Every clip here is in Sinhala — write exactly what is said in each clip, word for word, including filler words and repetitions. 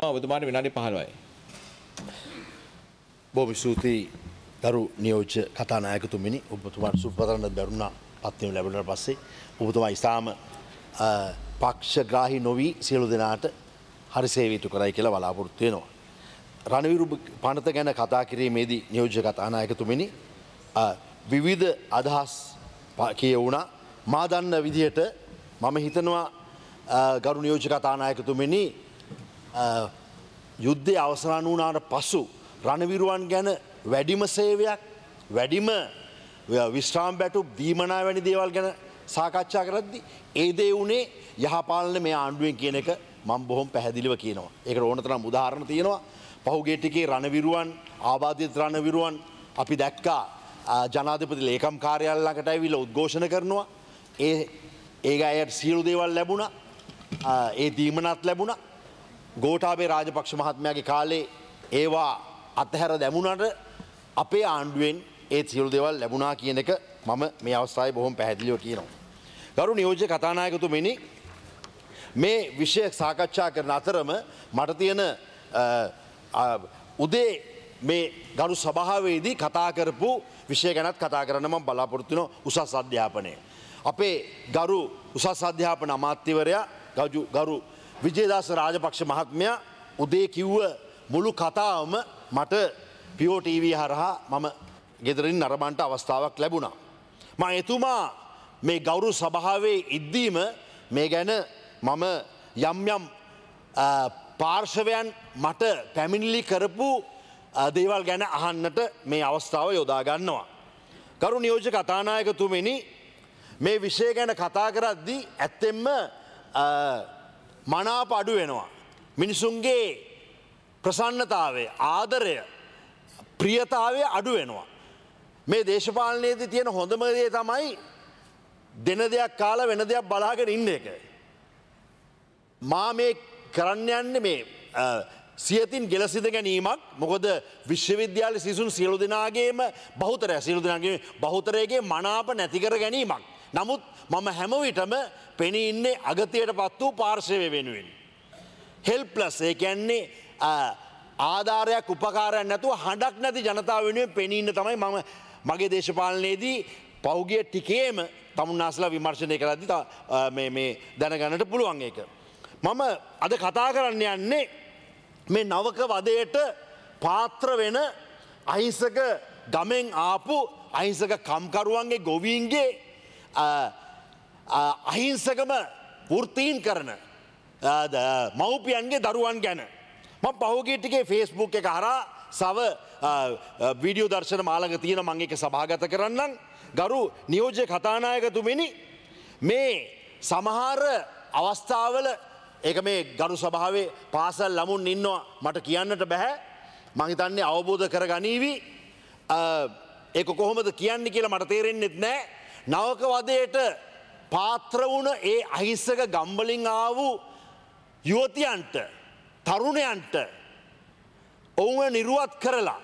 ඔබතුමාට විනාඩි පහළොවයි. බොහොම ස්තුතියි ගරු නියෝජ්‍ය කතානායකතුමිනි. ඔබතුමාට සුපතරන්න බැරුණා පත්වීම ලැබුණාට පස්සේ ඔබතුමා ඉතාම පක්ෂග්‍රාහී නොවි සියලු දෙනාට හරි සේවීතු කරයි කියලා බලාපොරොත්තු වෙනවා. රණවිරු පනත ගැන කතා කිරීමේදී නියෝජ්‍ය කතානායකතුමිනි විවිධ අදහස් කියවුණා. මා දන්න විදිහට මම හිතනවා ගරු නියෝජ්‍ය කතානායකතුමිනි යුද්ධය අවසන් වුණාට පසු රණවිරුවන් ගැන වැඩිම සේවයක් වැඩිම විශ්‍රාම බැටුප් දීමනා වැනි දේවල් ගැන සාකච්ඡා කරද්දී ඒ දේ උනේ යහපාලන මේ ආණ්ඩුවෙන් කියන එක මම බොහොම පැහැදිලිව කියනවා. ඒකට ඕන තරම් උදාහරණ තියෙනවා. පහුගිය ටිකේ රණවිරුවන් ආබාධිත රණවිරුවන් අපි දැක්කා ජනාධිපති ලේකම් කාර්යාලය ළඟට ඇවිල්ලා උද්ඝෝෂණ කරනවා. ඒ ඒක අයට සියලු දේවල් ලැබුණා. ඒ දීමනත් ලැබුණා. ගෝඨාභය රාජපක්ෂ මහත්මයාගේ කාලේ ඒවා අතහැර දැමුණට අපේ ආණ්ඩුවෙන් ඒ සියලු දේවල් ලැබුණා කියන එක මම මේ අවස්ථාවේ බොහොම පැහැදිලිව කියනවා. ගරු නියෝජ්‍ය කතානායකතුමනි මේ විෂය සාකච්ඡා කරන අතරම මට තියෙන උදේ මේ ගරු සභාවේදී කතා කරපු විෂය ගැනත් කතා කරන්න මම බලාපොරොත්තු වෙනවා. උසස් අධ්‍යාපනය. අපේ ගරු උසස් අධ්‍යාපන අමාත්‍යවරයා ගරු විජේදාස රාජපක්ෂ මහත්මයා උදේ කිව්ව මුළු කතාවම මට පියෝ ටීවී හරහා මම ගෙදරින් නරඹන්න අවස්ථාවක් ලැබුණා. මම එතුමා මේ ගෞරව සභාවේ ඉද්දීම මේ ගැන මම යම් යම් පාර්ශවයන් මට පැමිණිලි කරපු දේවල් ගැන අහන්නට මේ අවස්ථාව යොදා ගන්නවා. ගරු නියෝජ්‍ය කතානායකතුමනි මේ විෂය ගැන කතා කරද්දී ඇත්තෙන්ම මනාප අඩු වෙනවා. මිනිසුන්ගේ ප්‍රසන්නතාවය ආදරය ප්‍රියතාවය අඩු වෙනවා. මේ දේශපාලනයේදී තියෙන හොඳම දේ තමයි දෙන දෙයක් කාලා වෙන දෙයක් බලාගෙන ඉන්න එක. මා මේ කරන්න යන්නේ මේ සියතින් ගෙලසිඳ ගැනීමක්. මොකද විශ්වවිද්‍යාල සිසුන් සියලු දෙනාගේම බහුතරය සියලු දෙනාගේ බහුතරයගේ මනාප නැති කර ගැනීමක්. නමුත් මම හැම විටම පෙනී ඉන්නේ අගතියට පත් වූ පාර්ශවය වෙනුවෙන්. හෙල්ප්ලස් ඒ කියන්නේ ආධාරයක් උපකාරයක් නැතුව හඬක් නැති ජනතාව වෙනුවෙන් පෙනී ඉන්න තමයි මම මගේ දේශපාලනයේදී පෞගිය ටිකේම තමුන්නාසලා විමර්ශනය කරද්දී මේ මේ දැනගන්නට පුළුවන් ඒක. මම අද කතා කරන්න යන්නේ මේ නවක වදයට පාත්‍ර වෙන අහිංසක ගමෙන් ආපු අහිංසක කම්කරුවන්ගේ ගොවීන්ගේ අහිංසකම වෘත්තීන් කරන මව්පියන්ගේ දරුවන් ගැන. මම පහුගිය ටිකේ ෆේස්බුක් එක හරහා සව වීඩියෝ දර්ශන මාළඟ තියෙන මම ඒක සභාගත කරන්නම්. ගරු නියෝජ්‍ය කතානායකතුමනි මේ සමහර අවස්ථාවල ඒක මේ ගරු සභාවේ පාසල් ළමුන් ඉන්නවා මට කියන්නට බෑ. මං හිතන්නේ අවබෝධ කරගනීවි. ඒක කොහොමද කියන්නේ කියලා මට තේරෙන්නෙත් නෑ. නවක වදයට පාත්‍ර වුණ ඒ අහිංසක ගම්වලින් ආවු යුවතියන්ට තරුණයන්ට ඔවුන් නිරුවත් කරලා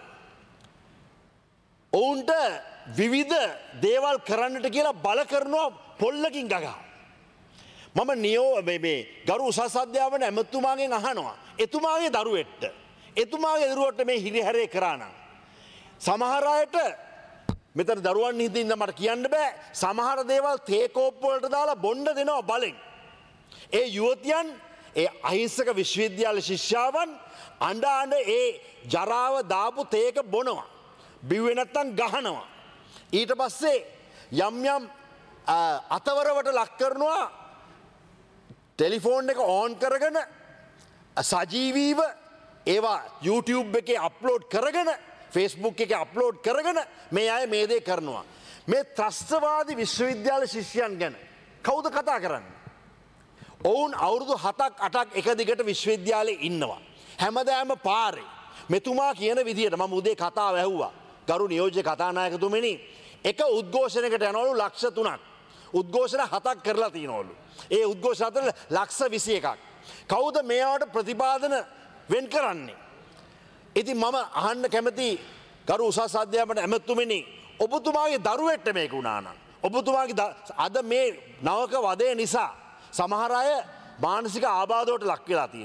ඔවුන්ට විවිධ දේවල් කරන්නට කියලා බල කරනවා පොල්ලකින් ගගා. මම නියෝ මේ ගරු උසස් අධ්‍යාපන ඇමතුමාගෙන් අහනවා එතුමාගේ දරුවෙක්ට එතුමාගේ දරුවට මේ හිරිහැරේ කරා නම් සමහර අයට මෙතන දරුවන් හිටින්න මට කියන්න බෑ සමහර දේවල් තේ කෝප්ප වලට දාලා බොණ්ඩ දෙනවා බලෙන්. ඒ යුවතියන් ඒ අහිංසක විශ්වවිද්‍යාල ශිෂ්‍යාවන් අඬ අඬ ඒ ජරාව දාපු තේක බොනවා. බිව්වේ නැත්තම් ගහනවා. ඊට පස්සේ යම් යම් අතවරවට ලක් කරනවා ටෙලිෆෝන් එක ඕන් කරගෙන සජීවීව ඒවා YouTube එකේ අප්ලෝඩ් කරගෙන Facebook එකේ අප්ලෝඩ් කරගෙන මේ අය මේ දේ කරනවා. මේ ත්‍රස්තවාදී විශ්වවිද්‍යාල ශිෂ්‍යයන් ගැන කවුද කතා කරන්නේ? ඔවුන් අවුරුදු හතක් අටක් එක දිගට විශ්වවිද්‍යාලේ ඉන්නවා. හැමදාම පාරේ. මෙතුමා කියන විදිහට මම උදේ කතාව ඇහුවා. ගරු නියෝජ්‍ය කතානායකතුමනි එක උද්ඝෝෂණයකට යනවලු ලක්ෂ තුනක්. උද්ඝෝෂණ හතක් කරලා තියෙනවලු. ඒ උද්ඝෝෂණ අතර ලක්ෂ විසි එකක්. කවුද මේවට ප්‍රතිපාදන වෙන් කරන්නේ? ඉතින් මම අහන්න කැමති ගරු උසස් අධ්‍යාපන ඇමතුමනි ඔබතුමාගේ දරුවෙක්ට මේක වුණා නම් ඔබතුමාගේ අද මේ නවක වදය නිසා සමහර අය මානසික ආබාධවලට ලක් වෙලා තියෙනවා.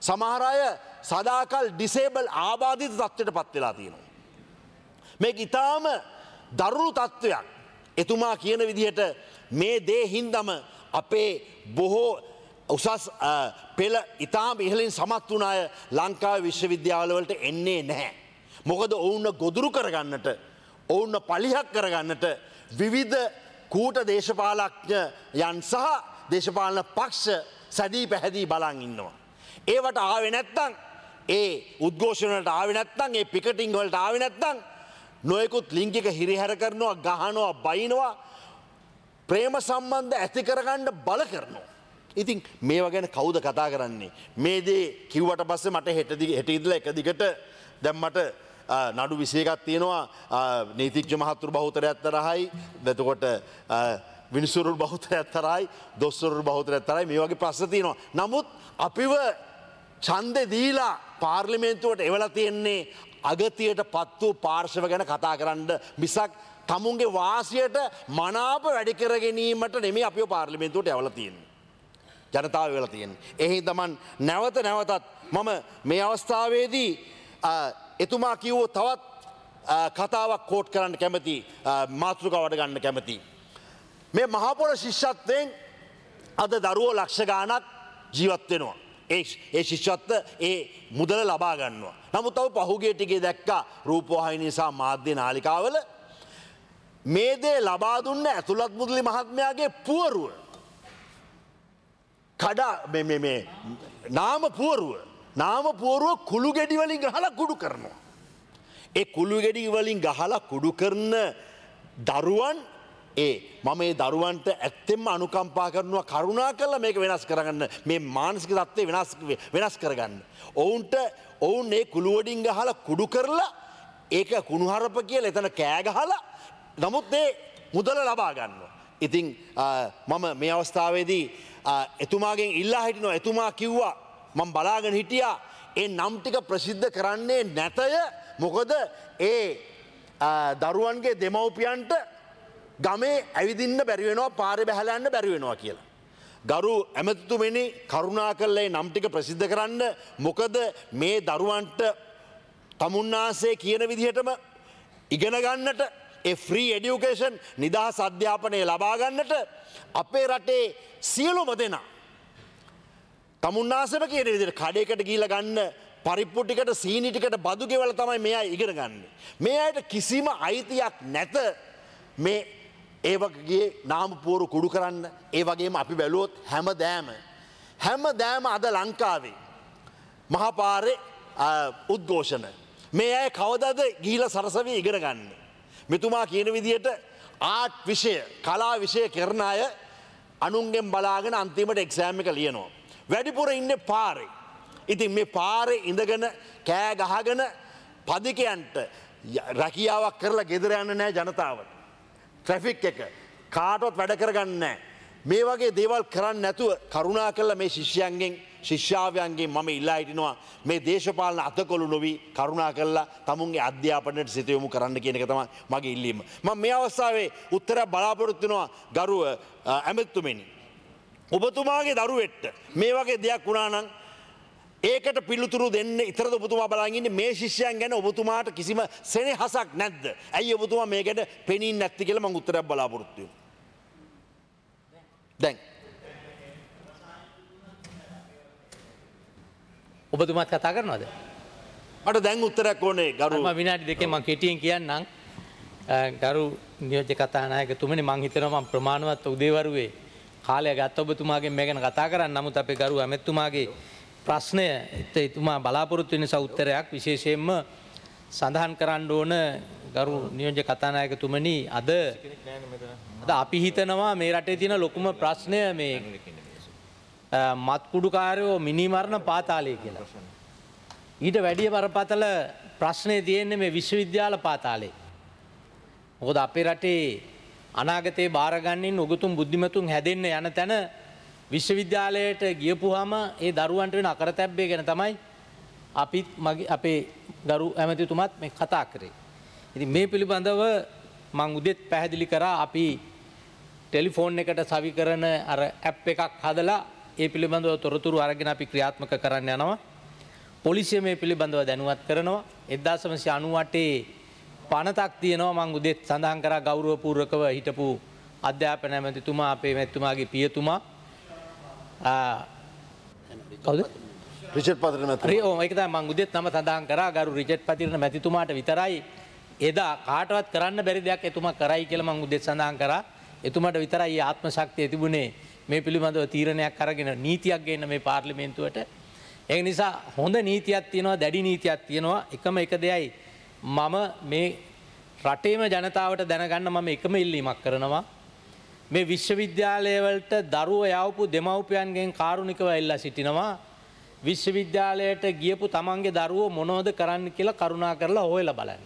සමහර අය සදාකල් ඩිසේබල් ආබාධිත තත්ත්වයට පත් වෙලා තියෙනවා. මේක ඊටාම දරුණු තත්ත්වයක්. එතුමා කියන විදිහට මේ දේ හින්දම අපේ බොහෝ උසස් පෙළ ඉතාම ඉහළින් සමත් වුණ අය ලංකාවේ විශ්වවිද්‍යාලවලට එන්නේ නැහැ. මොකද ඔවුන්ව ගොදුරු කරගන්නට, ඔවුන්ව පලිහක් කරගන්නට විවිධ කූට දේශපාලඥයන් සහ දේශපාලන පක්ෂ සැදී පැහැදී බලන් ඉන්නවා. ඒවට ආවේ නැත්තම්, ඒ උද්ඝෝෂණ වලට ආවේ නැත්තම්, ඒ පිකටිං වලට ආවේ නැත්තම් නොයෙකුත් ලිංගික හිරිහැර කරනවා, ගහනවා, බයිනවා, ප්‍රේම සම්බන්ධ ඇති කරගන්න බල කරනවා. ඉතින් මේවා ගැන කවුද කතා කරන්නේ? මේ දේ කිව්වට පස්සේ මට හෙට හෙට ඉඳලා එක දිගට දැන් මට නඩු විසි එකක් තියෙනවා. නීතිඥ මහතුරු බහුතරයක් තරහයි, එතකොට විනිසුරු බහුතරයක් තරහයි, දොස්තරු බහුතරයක් තරහයි, මේ වගේ ප්‍රශ්න තියෙනවා. නමුත් අපිව ඡන්දේ දීලා පාර්ලිමේන්තුවට එවලා තියෙන්නේ අගතියට පත් වූ පාර්ශව ගැන කතා කරන්න මිසක් තමුන්ගේ වාසියට මනාප වැඩි කර ගැනීමට නෙමෙයි අපිව පාර්ලිමේන්තුවට එවලා තියෙන්නේ. ජනතාව වෙලා තියෙන්නේ. එහි තමන් නැවත නැවතත් මම මේ අවස්ථාවේදී එතුමා කිව්ව තවත් කතාවක් කෝට් කරන්න කැමති, මාතෘකාවට ගන්න කැමති. මේ මහපොළ ශිෂ්‍යත්වයෙන් අද දරුවෝ ලක්ෂ ගාණක් ජීවත් වෙනවා. ඒ ඒ ශිෂ්‍යත්ව ඒ මුදල ලබා ගන්නවා. නමුත් තව පහුගිය ටිකේ දැක්කා රූපවාහිනිය සහ මාධ්‍ය නාලිකාවල මේ දේ ලබා දුන්න ඇතුළත් මුදලි මහත්මයාගේ පුවරුව, කඩා මේ මේ මේ නාම පුවරුව නාම පුවරුව කුළු ගෙඩි වලින් ගහලා කුඩු කරනවා. ඒ කුළු ගෙඩි වලින් ගහලා කුඩු කරන දරුවන්, ඒ මම මේ දරුවන්ට ඇත්තෙන්ම අනුකම්පා කරනවා, කරුණා කරලා මේක වෙනස් කරගන්න, මේ මානසික තත්ත්වය වෙනස් වෙනස් කරගන්න. ඔවුන්ට ඔවුන් මේ කුළු වලින් ගහලා කුඩු කරලා ඒක කුණුහරුප කියලා එතන කෑ ගහලා නමුත් මේ මුදල ලබා ගන්නවා. ඉතින් මම මේ අවස්ථාවේදී එතුමාගෙන් ඉල්ලා හිටිනවා. එතුමා කිව්වා, මම බලාගෙන හිටියා, ඒ නම් ටික ප්‍රසිද්ධ කරන්නේ නැතය. මොකද ඒ දරුවන්ගේ දෙමව්පියන්ට ගමේ ඇවිදින්න බැරි වෙනවා, පාරේ බැහැලා යන්න බැරි වෙනවා කියලා. ගරු ඇමතිතුමනි, කරුණා කරලා ඒ නම් ටික ප්‍රසිද්ධ කරන්න. මොකද මේ දරුවන්ට තමුන්නාසේ කියන විදිහටම ඉගෙන ගන්නට, ඒ ෆ්‍රී එඩියුකේෂන් නිදහස් අධ්‍යාපනය ලබා ගන්නට අපේ රටේ සියලුම දෙනා තමුන්නාසම කියන විදිහට කඩේකට ගිහිල්ලා ගන්න පරිප්පු ටිකට, සීනි ටිකට බදු ගෙවලා තමයි මේ අය ඉගෙන ගන්න. මේ අයට කිසිම අයිතියක් නැත මේ ඒ වගේ නාම පුවරු කුඩු කරන්න. ඒ වගේම අපි බැලුවොත් හැමදෑම හැමදෑම අද ලංකාවේ මහපාරේ උද්ඝෝෂණ. මේ අය කවදාද ගිහිල්ලා සරසවි ඉගෙන ගන්න? මෙතුමා කියන විදිහට ආර්ට් විෂය, කලා විෂය කරන අය අනුන්ගෙන් බලාගෙන අන්තිමට එක්සෑම් එක ලියනවා. වැඩිපුර ඉන්නේ පාරේ. ඉතින් මේ පාරේ ඉඳගෙන කෑ ගහගෙන පදිකයන්ට රැකියාවක් කරලා ගෙදර යන්න නැහැ ජනතාවට. ට්‍රැෆික් එක කාටවත් වැඩ කරගන්න නැහැ. මේ වගේ දේවල් කරන්නේ නැතුව කරුණා කරලා මේ ශිෂ්‍යයන්ගෙන්, ශිෂ්‍යාවයන්ගෙන් මම ඉල්ලා හිටිනවා, මේ දේශපාලන අතකොළු නොවි කරුණා කරලා තමුන්ගේ අධ්‍යාපනයට සිත යොමු කරන්න කියන එක තමයි මගේ ඉල්ලීම. මම මේ අවස්ථාවේ උත්තරයක් බලාපොරොත්තු වෙනවා ගරු ඇමතිතුමනි. ඔබතුමාගේ දරුවෙක්ට මේ වගේ දෙයක් වුණා නම් ඒකට පිළිතුරු දෙන්න ඉතරද ඔබතුමා බලන් ඉන්නේ? මේ ශිෂ්‍යයන් ගැන ඔබතුමාට කිසිම සෙනෙහසක් නැද්ද? ඇයි ඔබතුමා මේ ගැන පෙනීන්නේ නැත්තේ කියලා මම උත්තරයක් බලාපොරොත්තු වෙනවා. දැන් ඔබතුමාත් කතා කරනවද? මට දැන් උත්තරයක් ඕනේ ගරු. මම විනාඩි දෙකෙන් මම කෙටියෙන් කියන්නම්. ගරු නියෝජ්‍ය කතානායකතුමනි, මම හිතනවා මම ප්‍රමාණවත් උදේවරුවේ කාලය ගත්ත ඔබතුමාගෙන් මේ ගැන කතා කරන්න. නමුත් අපේ ගරු ඇමතිතුමාගේ ප්‍රශ්නය එතුමා බලාපොරොත්තු වෙන උත්තරයක් විශේෂයෙන්ම සඳහන් කරන්න ඕන ගරු නියෝජ්‍ය කතානායකතුමනි, අද අද අපි හිතනවා මේ රටේ තියෙන ලොකුම ප්‍රශ්නය මේ මත්කුඩුකාරයෝ මිනිමරණ පාතාලය කියලා. ඊට වැඩිය බරපතල ප්‍රශ්නය තියෙන්නේ මේ විශ්වවිද්‍යාල පාතාලේ. මොකද අපේ රටේ අනාගතේ බාරගන්නින් උගතුන් බුද්ධිමතුන් හැදෙන්න යන තැන විශ්වවිද්‍යාලයට ගියපුවාම ඒ දරුවන්ට වෙන අකරතැබ්බේ ගැන තමයි අපිත් මගේ අපේ ගරු ඇමතිතුමත් මේ කතා කරේ. ඉතින් මේ පිළිබඳව මම උදෙත් පැහැදිලි කරා, අපි ටෙලිෆෝන් එකට සවි කරන අර ඇප් එකක් හදලා ඒ පිළිබඳව තොරතුරු අරගෙන අපි ක්‍රියාත්මක කරන්න යනවා. පොලිසිය මේ පිළිබඳව දැනුවත් කරනවා. එක්දාස් නවසිය අනූඅටේ පනතක් තියෙනවා මං උදෙත් සඳහන් කරා ගෞරවපූර්වකව හිටපු අධ්‍යාපන ඇමතිතුමා අපේ මැතිතුමාගේ පියතුමා කවුද? රිචඩ් පතිරණ මැතිතුමා. ඔව් ඒක තමයි මං උදෙත් නම සඳහන් කරා ගරු රිචඩ් පතිරණ මැතිතුමාට විතරයි එදා කාටවත් කරන්න බැරි දෙයක් එතුමා කරයි කියලා මං උදෙත් සඳහන් කරා. එතුමාට විතරයි ආත්ම ශක්තිය තිබුණේ මේ පිළිබඳව තීරණයක් අරගෙන නීතියක් ගේන්න මේ පාර්ලිමේන්තුවට. ඒ නිසා හොඳ නීතියක් තියෙනවා, දැඩි නීතියක් තියෙනවා. එකම එක දෙයයි මම මේ රටේම ජනතාවට දැනගන්න මම එකම ඉල්ලීමක් කරනවා. මේ විශ්වවිද්‍යාලයවලට දරුවෝ යවපු දෙමව්පියන්ගෙන් කාරුණිකව ඉල්ලා සිටිනවා. විශ්වවිද්‍යාලයට ගියපු තමන්ගේ දරුවෝ මොනවද කරන්න කියලා කරුණා කරලා හොයලා බලන්න.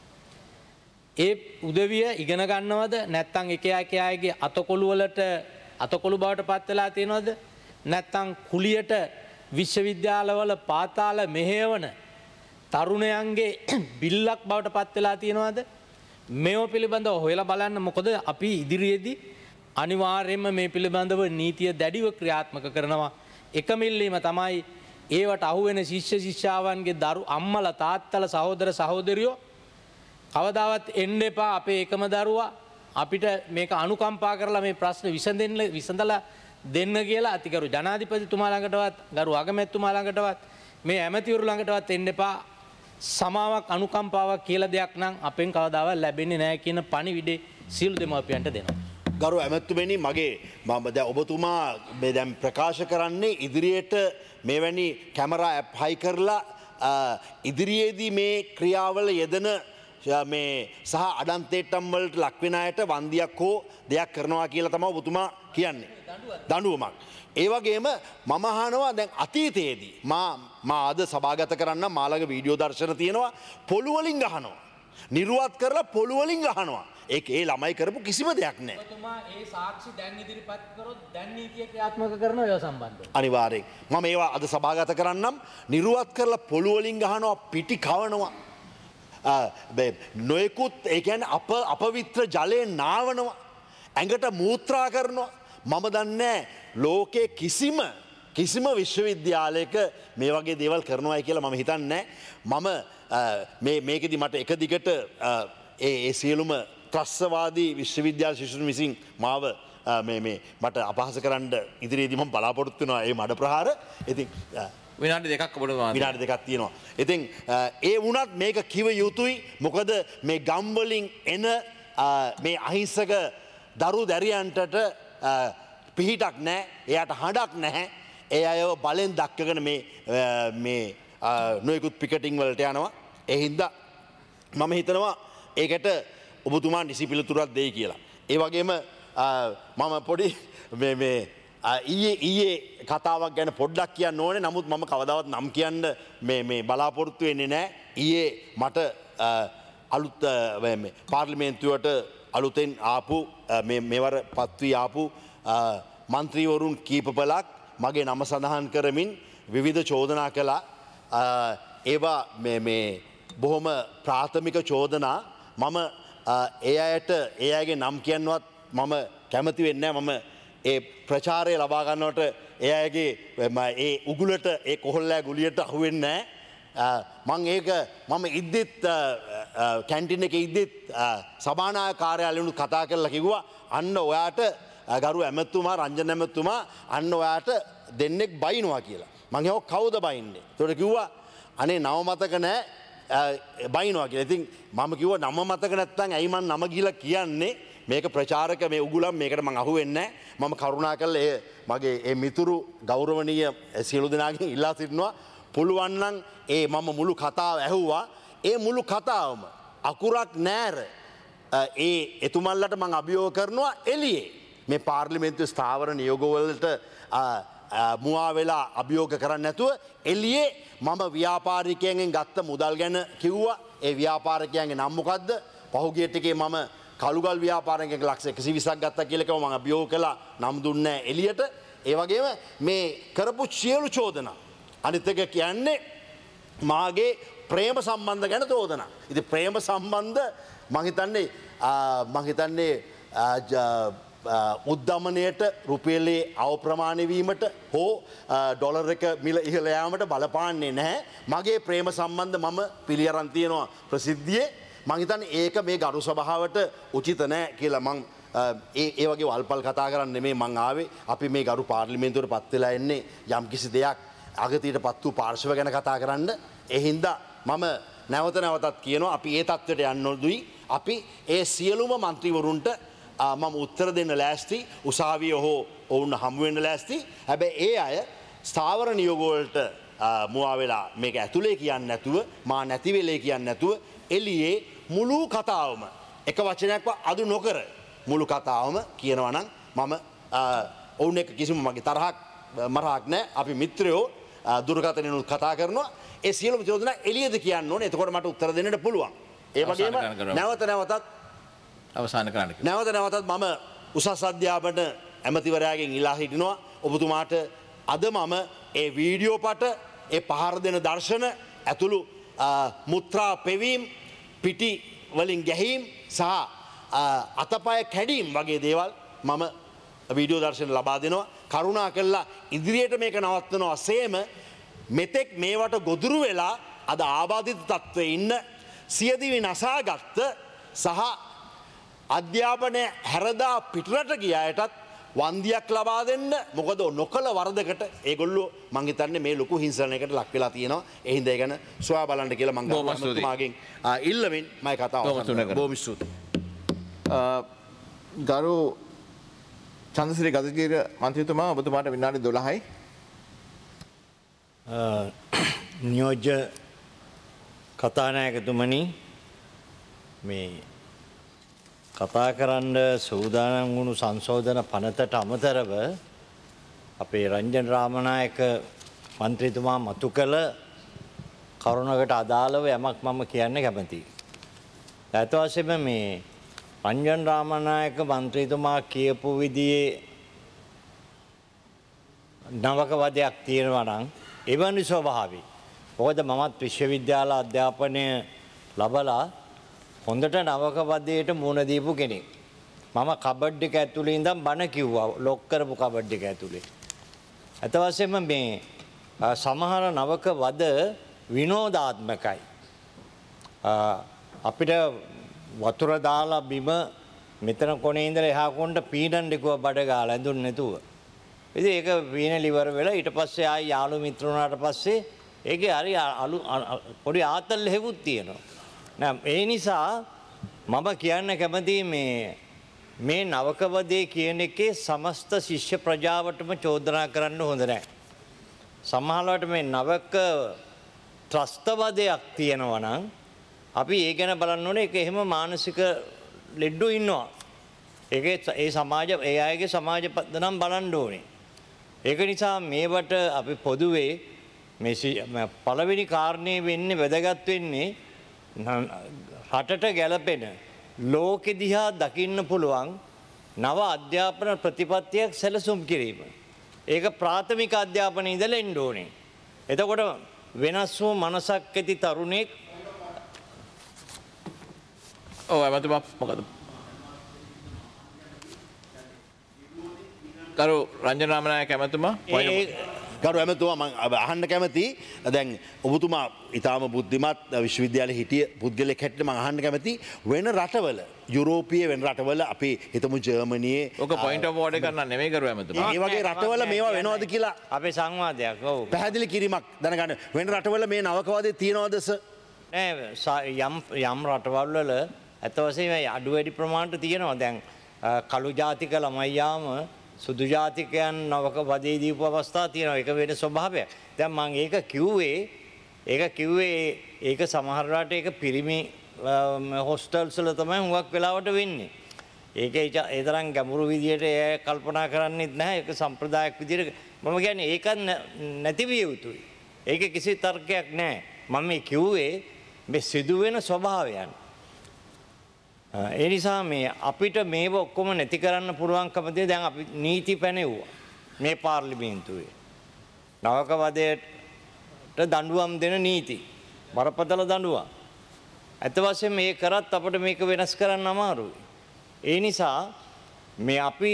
ඒ උදවිය ඉගෙන ගන්නවද නැත්නම් එක එක අයගේ අතකොළු වලට අතකොළු බවට පත් වෙලා තියෙනවද නැත්නම් කුලියට විශ්වවිද්‍යාලවල පාතාල මෙහෙයවන තරුණයන්ගේ බිල්ලක් බවට පත් වෙලා තියෙනවද මේව පිළිබඳව හොයලා බලන්න. මොකද අපි ඉදිරියේදී අනිවාර්යයෙන්ම මේ පිළිබඳව නීතිය දැඩිව ක්‍රියාත්මක කරනවා. එකම ඉල්ලීම තමයි ඒවට අහුවෙන ශිෂ්‍ය ශිෂ්‍යාවන්ගේ දරු අම්මලා තාත්තලා සහෝදර සහෝදරියෝ කවදාවත් එන්න එපා අපේ එකම දරුවා අපිට මේක අනුකම්පා කරලා මේ ප්‍රශ්න විසඳෙන්න විසඳලා දෙන්න කියලා අතිගරු ජනාධිපතිතුමා ළඟටවත් ගරු අගමැතිතුමා ළඟටවත් මේ ඇමතිවරු ළඟටවත් එන්න එපා. සමාවක් අනුකම්පාවක් කියලා දෙයක් නම් අපෙන් කවදාවත් ලැබෙන්නේ නැහැ කියන පණිවිඩේ සියලු දෙමාපියන්ට දෙනවා. ගරු ඇමතුමනි මගේ මම දැන් ඔබතුමා මේ දැන් ප්‍රකාශ කරන්නේ ඉදිරියට මෙවැනි කැමරා ඇප් හයි කරලා ඉදිරියේදී මේ ක්‍රියාවල යෙදෙන මේ සහ අඩන්තේට්ටම් වලට ලක් වෙන අයට වන්දියක් හෝ දෙයක් කරනවා කියලා තමයි ඔබතුමා කියන්නේ. දඬුවමක්. ඒ වගේම මම අහනවා දැන් අතීතයේදී මා මා අද සභාගත කරන්න මාළඟ වීඩියෝ දර්ශන තියෙනවා පොළු වලින් ගහනවා. නිර්වත් කරලා පොළු වලින් ගහනවා. ඒක ඒ ළමයි කරපු කිසිම දෙයක් නැහැ. ඔබතුමා ඒ සාක්ෂි දැන් ඉදිරිපත් කරොත් දැන් නීතිය ක්‍රියාත්මක කරනවා ඒව සම්බන්ධව. අනිවාර්යෙන්. මම ඒවා අද සභාගත කරන්නම්. නිර්වත් කරලා පොළු වලින් ගහනවා, පිටි කවනවා. නොයෙකුත් ඒ කියන්නේ අප අපවිත්‍ර ජලයෙන් නාවනවා. ඇඟට මූත්‍රා කරනවා. මම දන්නේ ලෝකේ කිසිම කිසිම විශ්වවිද්‍යාලයක මේ වගේ දේවල් කරනවායි කියලා මම හිතන්නේ මම මේ මේකෙදි මට එක දිගට ඒ ඒ සියලුම ත්‍රස්තවාදී විශ්වවිද්‍යාල ශිෂ්‍යුන් විසින් මාව මේ මේ මට අපහාස කරන්න ඉදිරියේදී මම බලාපොරොත්තු වෙනවා මේ මඩ ප්‍රහාර. ඉතින් විනාඩි දෙකක් ඔබට විනාඩි දෙකක් තියෙනවා. ඉතින් ඒ වුණත් මේක කිව යුතුයි. මොකද මේ ගම් වලින් එන මේ අහිංසක දරු දැරියන්ටට පිහිටක් නැහැ. එයාට හඬක් නැහැ. ඒ අයව බලෙන් දක්කගෙන මේ මේ නොයෙකුත් පිකටිං වලට යනවා. ඒ හින්දා මම හිතනවා ඒකට ඔබතුමා නිසි පිළිතුරක් දෙයි කියලා. ඒ වගේම මම පොඩි මේ මේ ඊයේ ඊයේ කතාවක් ගැන පොඩ්ඩක් කියන්න ඕනේ. නමුත් මම කවදාවත් නම් කියන්න මේ මේ බලාපොරොත්තු වෙන්නේ නැහැ. ඊයේ මට අලුත් මේ පාර්ලිමේන්තුවට අලුතෙන් ආපු මේ මෙවර පත්වී ආපු මන්ත්‍රීවරුන් කීපපලක් මගේ නම සඳහන් කරමින් විවිධ චෝදනා කළා. ඒවා මේ මේ බොහොම ප්‍රාථමික චෝදනා. මම ඒ අයට ඒ අයගේ නම් කියන්නවත් මම කැමති වෙන්නේ නැහැ. මම ඒ ප්‍රචාරය ලබා ගන්නවට ඒ අයගේ ඒ උගුලට ඒ කොහොල්ලෑ ගුලියට අහු වෙන්නේ නැහැ. මම ඒක මම ඉද්දිත් කැන්ටින් එකේ ඉද්දිත් සභානායක කාර්යාලයෙන්ුත් කතා කරලා කිව්වා අන්න ඔයාට ගරු ඇමතුමා රංජන ඇමතුමා අන්න ඔයාට දෙන්නෙක් බයිනවා කියලා. මං ඒව කවුද බයින්නේ? ඒකට කිව්වා අනේ නම මතක නැහැ බයිනවා කියලා. ඉතින් මම කිව්වා නම මතක නැත්නම් ඇයි මං නම ගිහලා කියන්නේ? මේක ප්‍රචාරක මේ උගුලම් මේකට මං අහුවෙන්නේ නැහැ. මම කරුණා කරලා ඒ මගේ ඒ මිතුරු ගෞරවනීය සියලු දෙනාගෙන් ඉල්ලා සිටිනවා පුළුවන් නම් ඒ මම මුළු කතාව ඇහුවා. ඒ මුළු කතාවම අකුරක් නැර ඒ එතුමන්ලට මං අභියෝග කරනවා එළියේ. මේ පාර්ලිමේන්තු ස්ථාවර නියෝගවලට මුවා වෙලා අභියෝග කරන්න නැතුව එළියේ මම ව්‍යාපාරිකයන්ගෙන් ගත්ත මුදල් ගැන කිව්වා. ඒ ව්‍යාපාරිකයන්ගේ නම් මොකද්ද? පහුගිය ටිකේ මම කළුගල් ව්‍යාපාරිකයෙක් ලක්ෂ එකසිය විස්සක් ගත්තා කියලා කිව්වා. මම අභියෝග කළා නම් දුන්නේ එළියට. ඒ වගේම මේ කරපු සියලු චෝදනා අනිත් එක කියන්නේ මාගේ ප්‍රේම සම්බන්ධ ගැන චෝදනා. ඉතින් ප්‍රේම සම්බන්ධ මං හිතන්නේ මං හිතන්නේ උද්ධමනයට රුපියලේ අවප්‍රමාණවීමට හෝ ඩොලර් එක මිල ඉහළ යාමට බලපාන්නේ නැහැ. මගේ ප්‍රේම සම්බන්ධ මම පිළිඅරන් තියෙනවා ප්‍රසිද්ධියේ. මං හිතන්නේ ඒක මේ ගරු සභාවට උචිත නැහැ කියලා මං ඒ ඒ වගේ වල්පල් කතා කරන්න නෙමෙයි මං ආවේ. අපි මේ ගරු පාර්ලිමේන්තුවට පත් වෙලා එන්නේ යම්කිසි දෙයක් අගතියට පත් වූ පාර්ශව ගැන කතා කරන්න. ඒ හින්දා මම නැවත නැවතත් කියනවා අපි ඒ තත්ත්වයට යන්න ඕදුයි. අපි ඒ සියලුම മന്ത്രിවරුන්ට මම උත්තර දෙන්න ලෑස්ති. උසාවිය හෝ ඔවුන් හමු වෙන්න ලෑස්ති. හැබැයි ඒ අය ස්ථාවර නියෝග වලට මුවා වෙලා මේක ඇතුලේ කියන්නේ නැතුව මා නැති වෙලේ කියන්නේ නැතුව එළියේ මුළු කතාවම එක වචනයක්ව අඩු නොකර මුළු කතාවම කියනවා නම් මම ඔවුන් එක්ක කිසිම මගේ තරහක් මරහක් නැහැ. අපි මිත්‍රයෝ දුරකථනයෙන් කතා කරනවා. ඒ සියලුම චෝදනා එළියද කියන්න ඕනේ. එතකොට මට උත්තර දෙන්නට පුළුවන්. ඒ වගේම නැවත නැවතත් අවසාන කරන්න. නැවත නැවතත් මම උසස් අධ්‍යාපන ඇමතිවරයාගෙන් ඉල්ලා හිටිනවා ඔබතුමාට අද මම ඒ වීඩියෝ පට ඒ පහර දෙන දර්ශන ඇතුළු මුත්‍රා පෙවීම් පිටි වලින් ගැහීම් සහ අතපය කැඩීම් වගේ දේවල් මම වීඩියෝ දර්ශන ලබා දෙනවා. කරුණා කළා ඉදිරියට මේක නවත්වනවා සේම මෙතෙක් මේවට ගොදුරු වෙලා අද ආබාධිත තත්ත්වයේ ඉන්න සියදිවි නසාගත්ත සහ අධ්‍යාපනය හැරදා පිටරට ගිය අයටත් වන්දියක් ලබා දෙන්න. මොකද නොකල වරදකට ඒගොල්ලෝ මං හිතන්නේ මේ ලොකු හිංසනයකට ලක් වෙලා තියෙනවා. ඒ හින්දා ඒ ගැන සොයා බලන්න කියලා මං ගාමතුමාගෙන් ඉල්ලමින් මම කතාව අවසන් කරනවා. බොහොම ස්තුතියි. ගරු චන්ද්‍රසිරි ගදගීර මන්ත්‍රීතුමා ඔබතුමාට විනාඩි දොළහයි. නියෝජ්‍ය කතානායකතුමනි මේ කතා කරන්න සූදානම් වුණු සංශෝධන පනතට අමතරව අපේ රංජන් රාමනායක මන්ත්‍රීතුමා මතු කළ කරුණකට අදාළව යමක් මම කියන්න කැමතියි. ඇත්ත වශයෙන්ම මේ රංජන් රාමනායක මන්ත්‍රීතුමා කියපු විදිහේ නවක වදයක් තියෙනවා නම් එවැනි ස්වභාවයි. මොකද මමත් විශ්වවිද්‍යාල අධ්‍යාපනය ලබලා හොඳට නවක වදයට මුණ දීපු කෙනෙක්. මම කබඩ් එක ඇතුලේ ඉඳන් බණ කිව්වා ලොක් කරපු කබඩ් එක ඇතුලේ. අත වශයෙන්ම මේ සමහර නවක වද විනෝදාත්මකයි. අපිට වතුර දාලා බිම මෙතන කොනේ ඉඳලා එහා කොණ්ඩ පීනන්න කිව්වා බඩ ගාලා ඇඳුන් නැතුව. ඉතින් ඒක පීනල ඉවර වෙලා ඊට පස්සේ ආයි යාළු මිත්‍රුණාට පස්සේ ඒකේ හරි අලු පොඩි ආතල් හැවුත් තියෙනවා. නෑ ඒ නිසා මම කියන්න කැමතියි මේ මේ නවකවදේ කියන එකේ සමස්ත ශිෂ්‍ය ප්‍රජාවටම චෝදනා කරන්න හොඳ නැහැ. සමහරවිට මේ නවක ත්‍රස්තවදයක් තියෙනවා නම් අපි ඒ ගැන බලන්න ඕනේ. ඒක එහෙම මානසික ලෙඩ්ඩු ඉන්නවා. ඒකේ ඒ සමාජ ඒ අයගේ සමාජ පදනම් බලන්න ඕනේ. ඒක නිසා මේවට අපි පොදුවේ මේ පළවෙනි කාරණේ වෙන්නේ වැදගත් වෙන්නේ රටට ගැලපෙන ලෝකෙ දිහා දකින්න පුළුවන් නව අධ්‍යාපන ප්‍රතිපත්තියක් සැලසුම් කිරීම. ඒක ප්‍රාථමික අධ්‍යාපනයේ ඉඳලා එන්න ඕනේ. එතකොට වෙනස් වූ මනසක් ඇති තරුණෙක් ඔව් එමෙතුමා මොකද? කරු රංජන රාමනායක එමෙතුමා ගරු ඇමතුමා මම අහන්න කැමති දැන් ඔබතුමා ඊටාම බුද්ධිමත් විශ්වවිද්‍යාලයේ හිටිය පුද්ගලෙක් හැටියට මම අහන්න කැමති වෙන රටවල යුරෝපීය වෙන රටවල අපි හිතමු ජර්මනියේ ඔක පොයින්ට් ඔෆ් ඕඩර් කරන්න නෙමෙයි කරු ඇමතුමා. මේ වගේ රටවල මේවා වෙනවද කියලා අපේ සංවාදයක්. ඔව්. පැහැදිලි කිරීමක් දැනගන්න. වෙන රටවල මේ නවකවාදේ තියනවද සර්? නෑ යම් යම් රටවල් වල අත වශයෙන්ම අඩු වැඩි ප්‍රමාණයට තියෙනවා. දැන් කළු ජාතික ළමයි යාම සුදු ජාතිකයන් නවක වදේ දීපු අවස්ථා තියෙනවා. ඒක වෙන ස්වභාවයක්. දැන් මම ඒක කිව්වේ ඒක කිව්වේ ඒක සමහර රට ඒක පිරිමි හොස්ටල්ස් වල තමයි හුඟක් වෙලාවට වෙන්නේ. ඒක ඒ තරම් ගැඹුරු විදියට ඒ කල්පනා කරන්නේත් නැහැ. ඒක සම්ප්‍රදායක් විදියට මම කියන්නේ ඒක නැති විය යුතුයි. ඒක කිසි තර්කයක් නැහැ. මම මේ කිව්වේ මේ සිදුවෙන ස්වභාවයන්. ඒ නිසා මේ අපිට මේව ඔක්කොම නැති කරන්න පුළුවන්කම තියෙන දැන් අපි නීති පැනෙව්වා මේ පාර්ලිමේන්තුවේ. නවක වදයට දඬුවම් දෙන නීති. බරපතල දඬුවම්. අත වශයෙන් මේ කරත් අපිට මේක වෙනස් කරන්න අමාරුයි. ඒ නිසා මේ අපි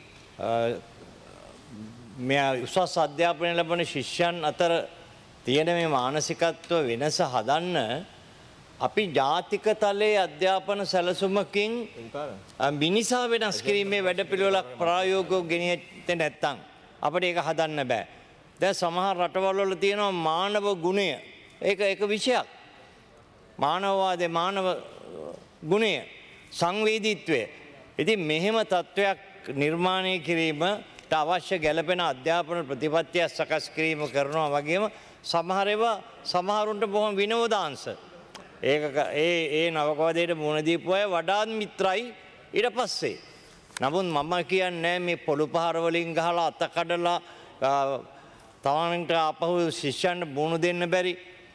මේ උසස් අධ්‍යාපනය ලැබෙන ශිෂ්‍යයන් අතර තියෙන මේ මානසිකත්ව වෙනස හදන්න අපි ජාතික තලයේ අධ්‍යාපන සැලසුමකින් මිනිසා වෙනස් කිරීමේ වැඩපිළිවෙලක් ප්‍රායෝගිකව ගෙනියන්නේ නැත්නම් අපිට ඒක හදන්න බෑ. දැන් සමහර රටවල් වල තියෙනවා මානව ගුණය. ඒක එක විෂයක්. මානවවාදේ මානව ගුණය සංවේදීත්වය. ඉතින් මෙහෙම තත්වයක් නිර්මාණය කිරීමට අවශ්‍ය ගැළපෙන අධ්‍යාපන ප්‍රතිපත්තිය සකස් කිරීම කරනවා වගේම සමහර ඒවා සමහරුන්ට බොහොම විනෝදාංශ. ඒක ඒ ඒ නවකවාදයට මුහුණ දීපු අය වඩාත් මිත්‍රයි ඊට පස්සේ. නමුත් මම කියන්නේ මේ පොළු පහර වලින් ගහලා අත කඩලා තවන්ට අපහු ශිෂ්‍යයන්ට මුහුණ දෙන්න බැරි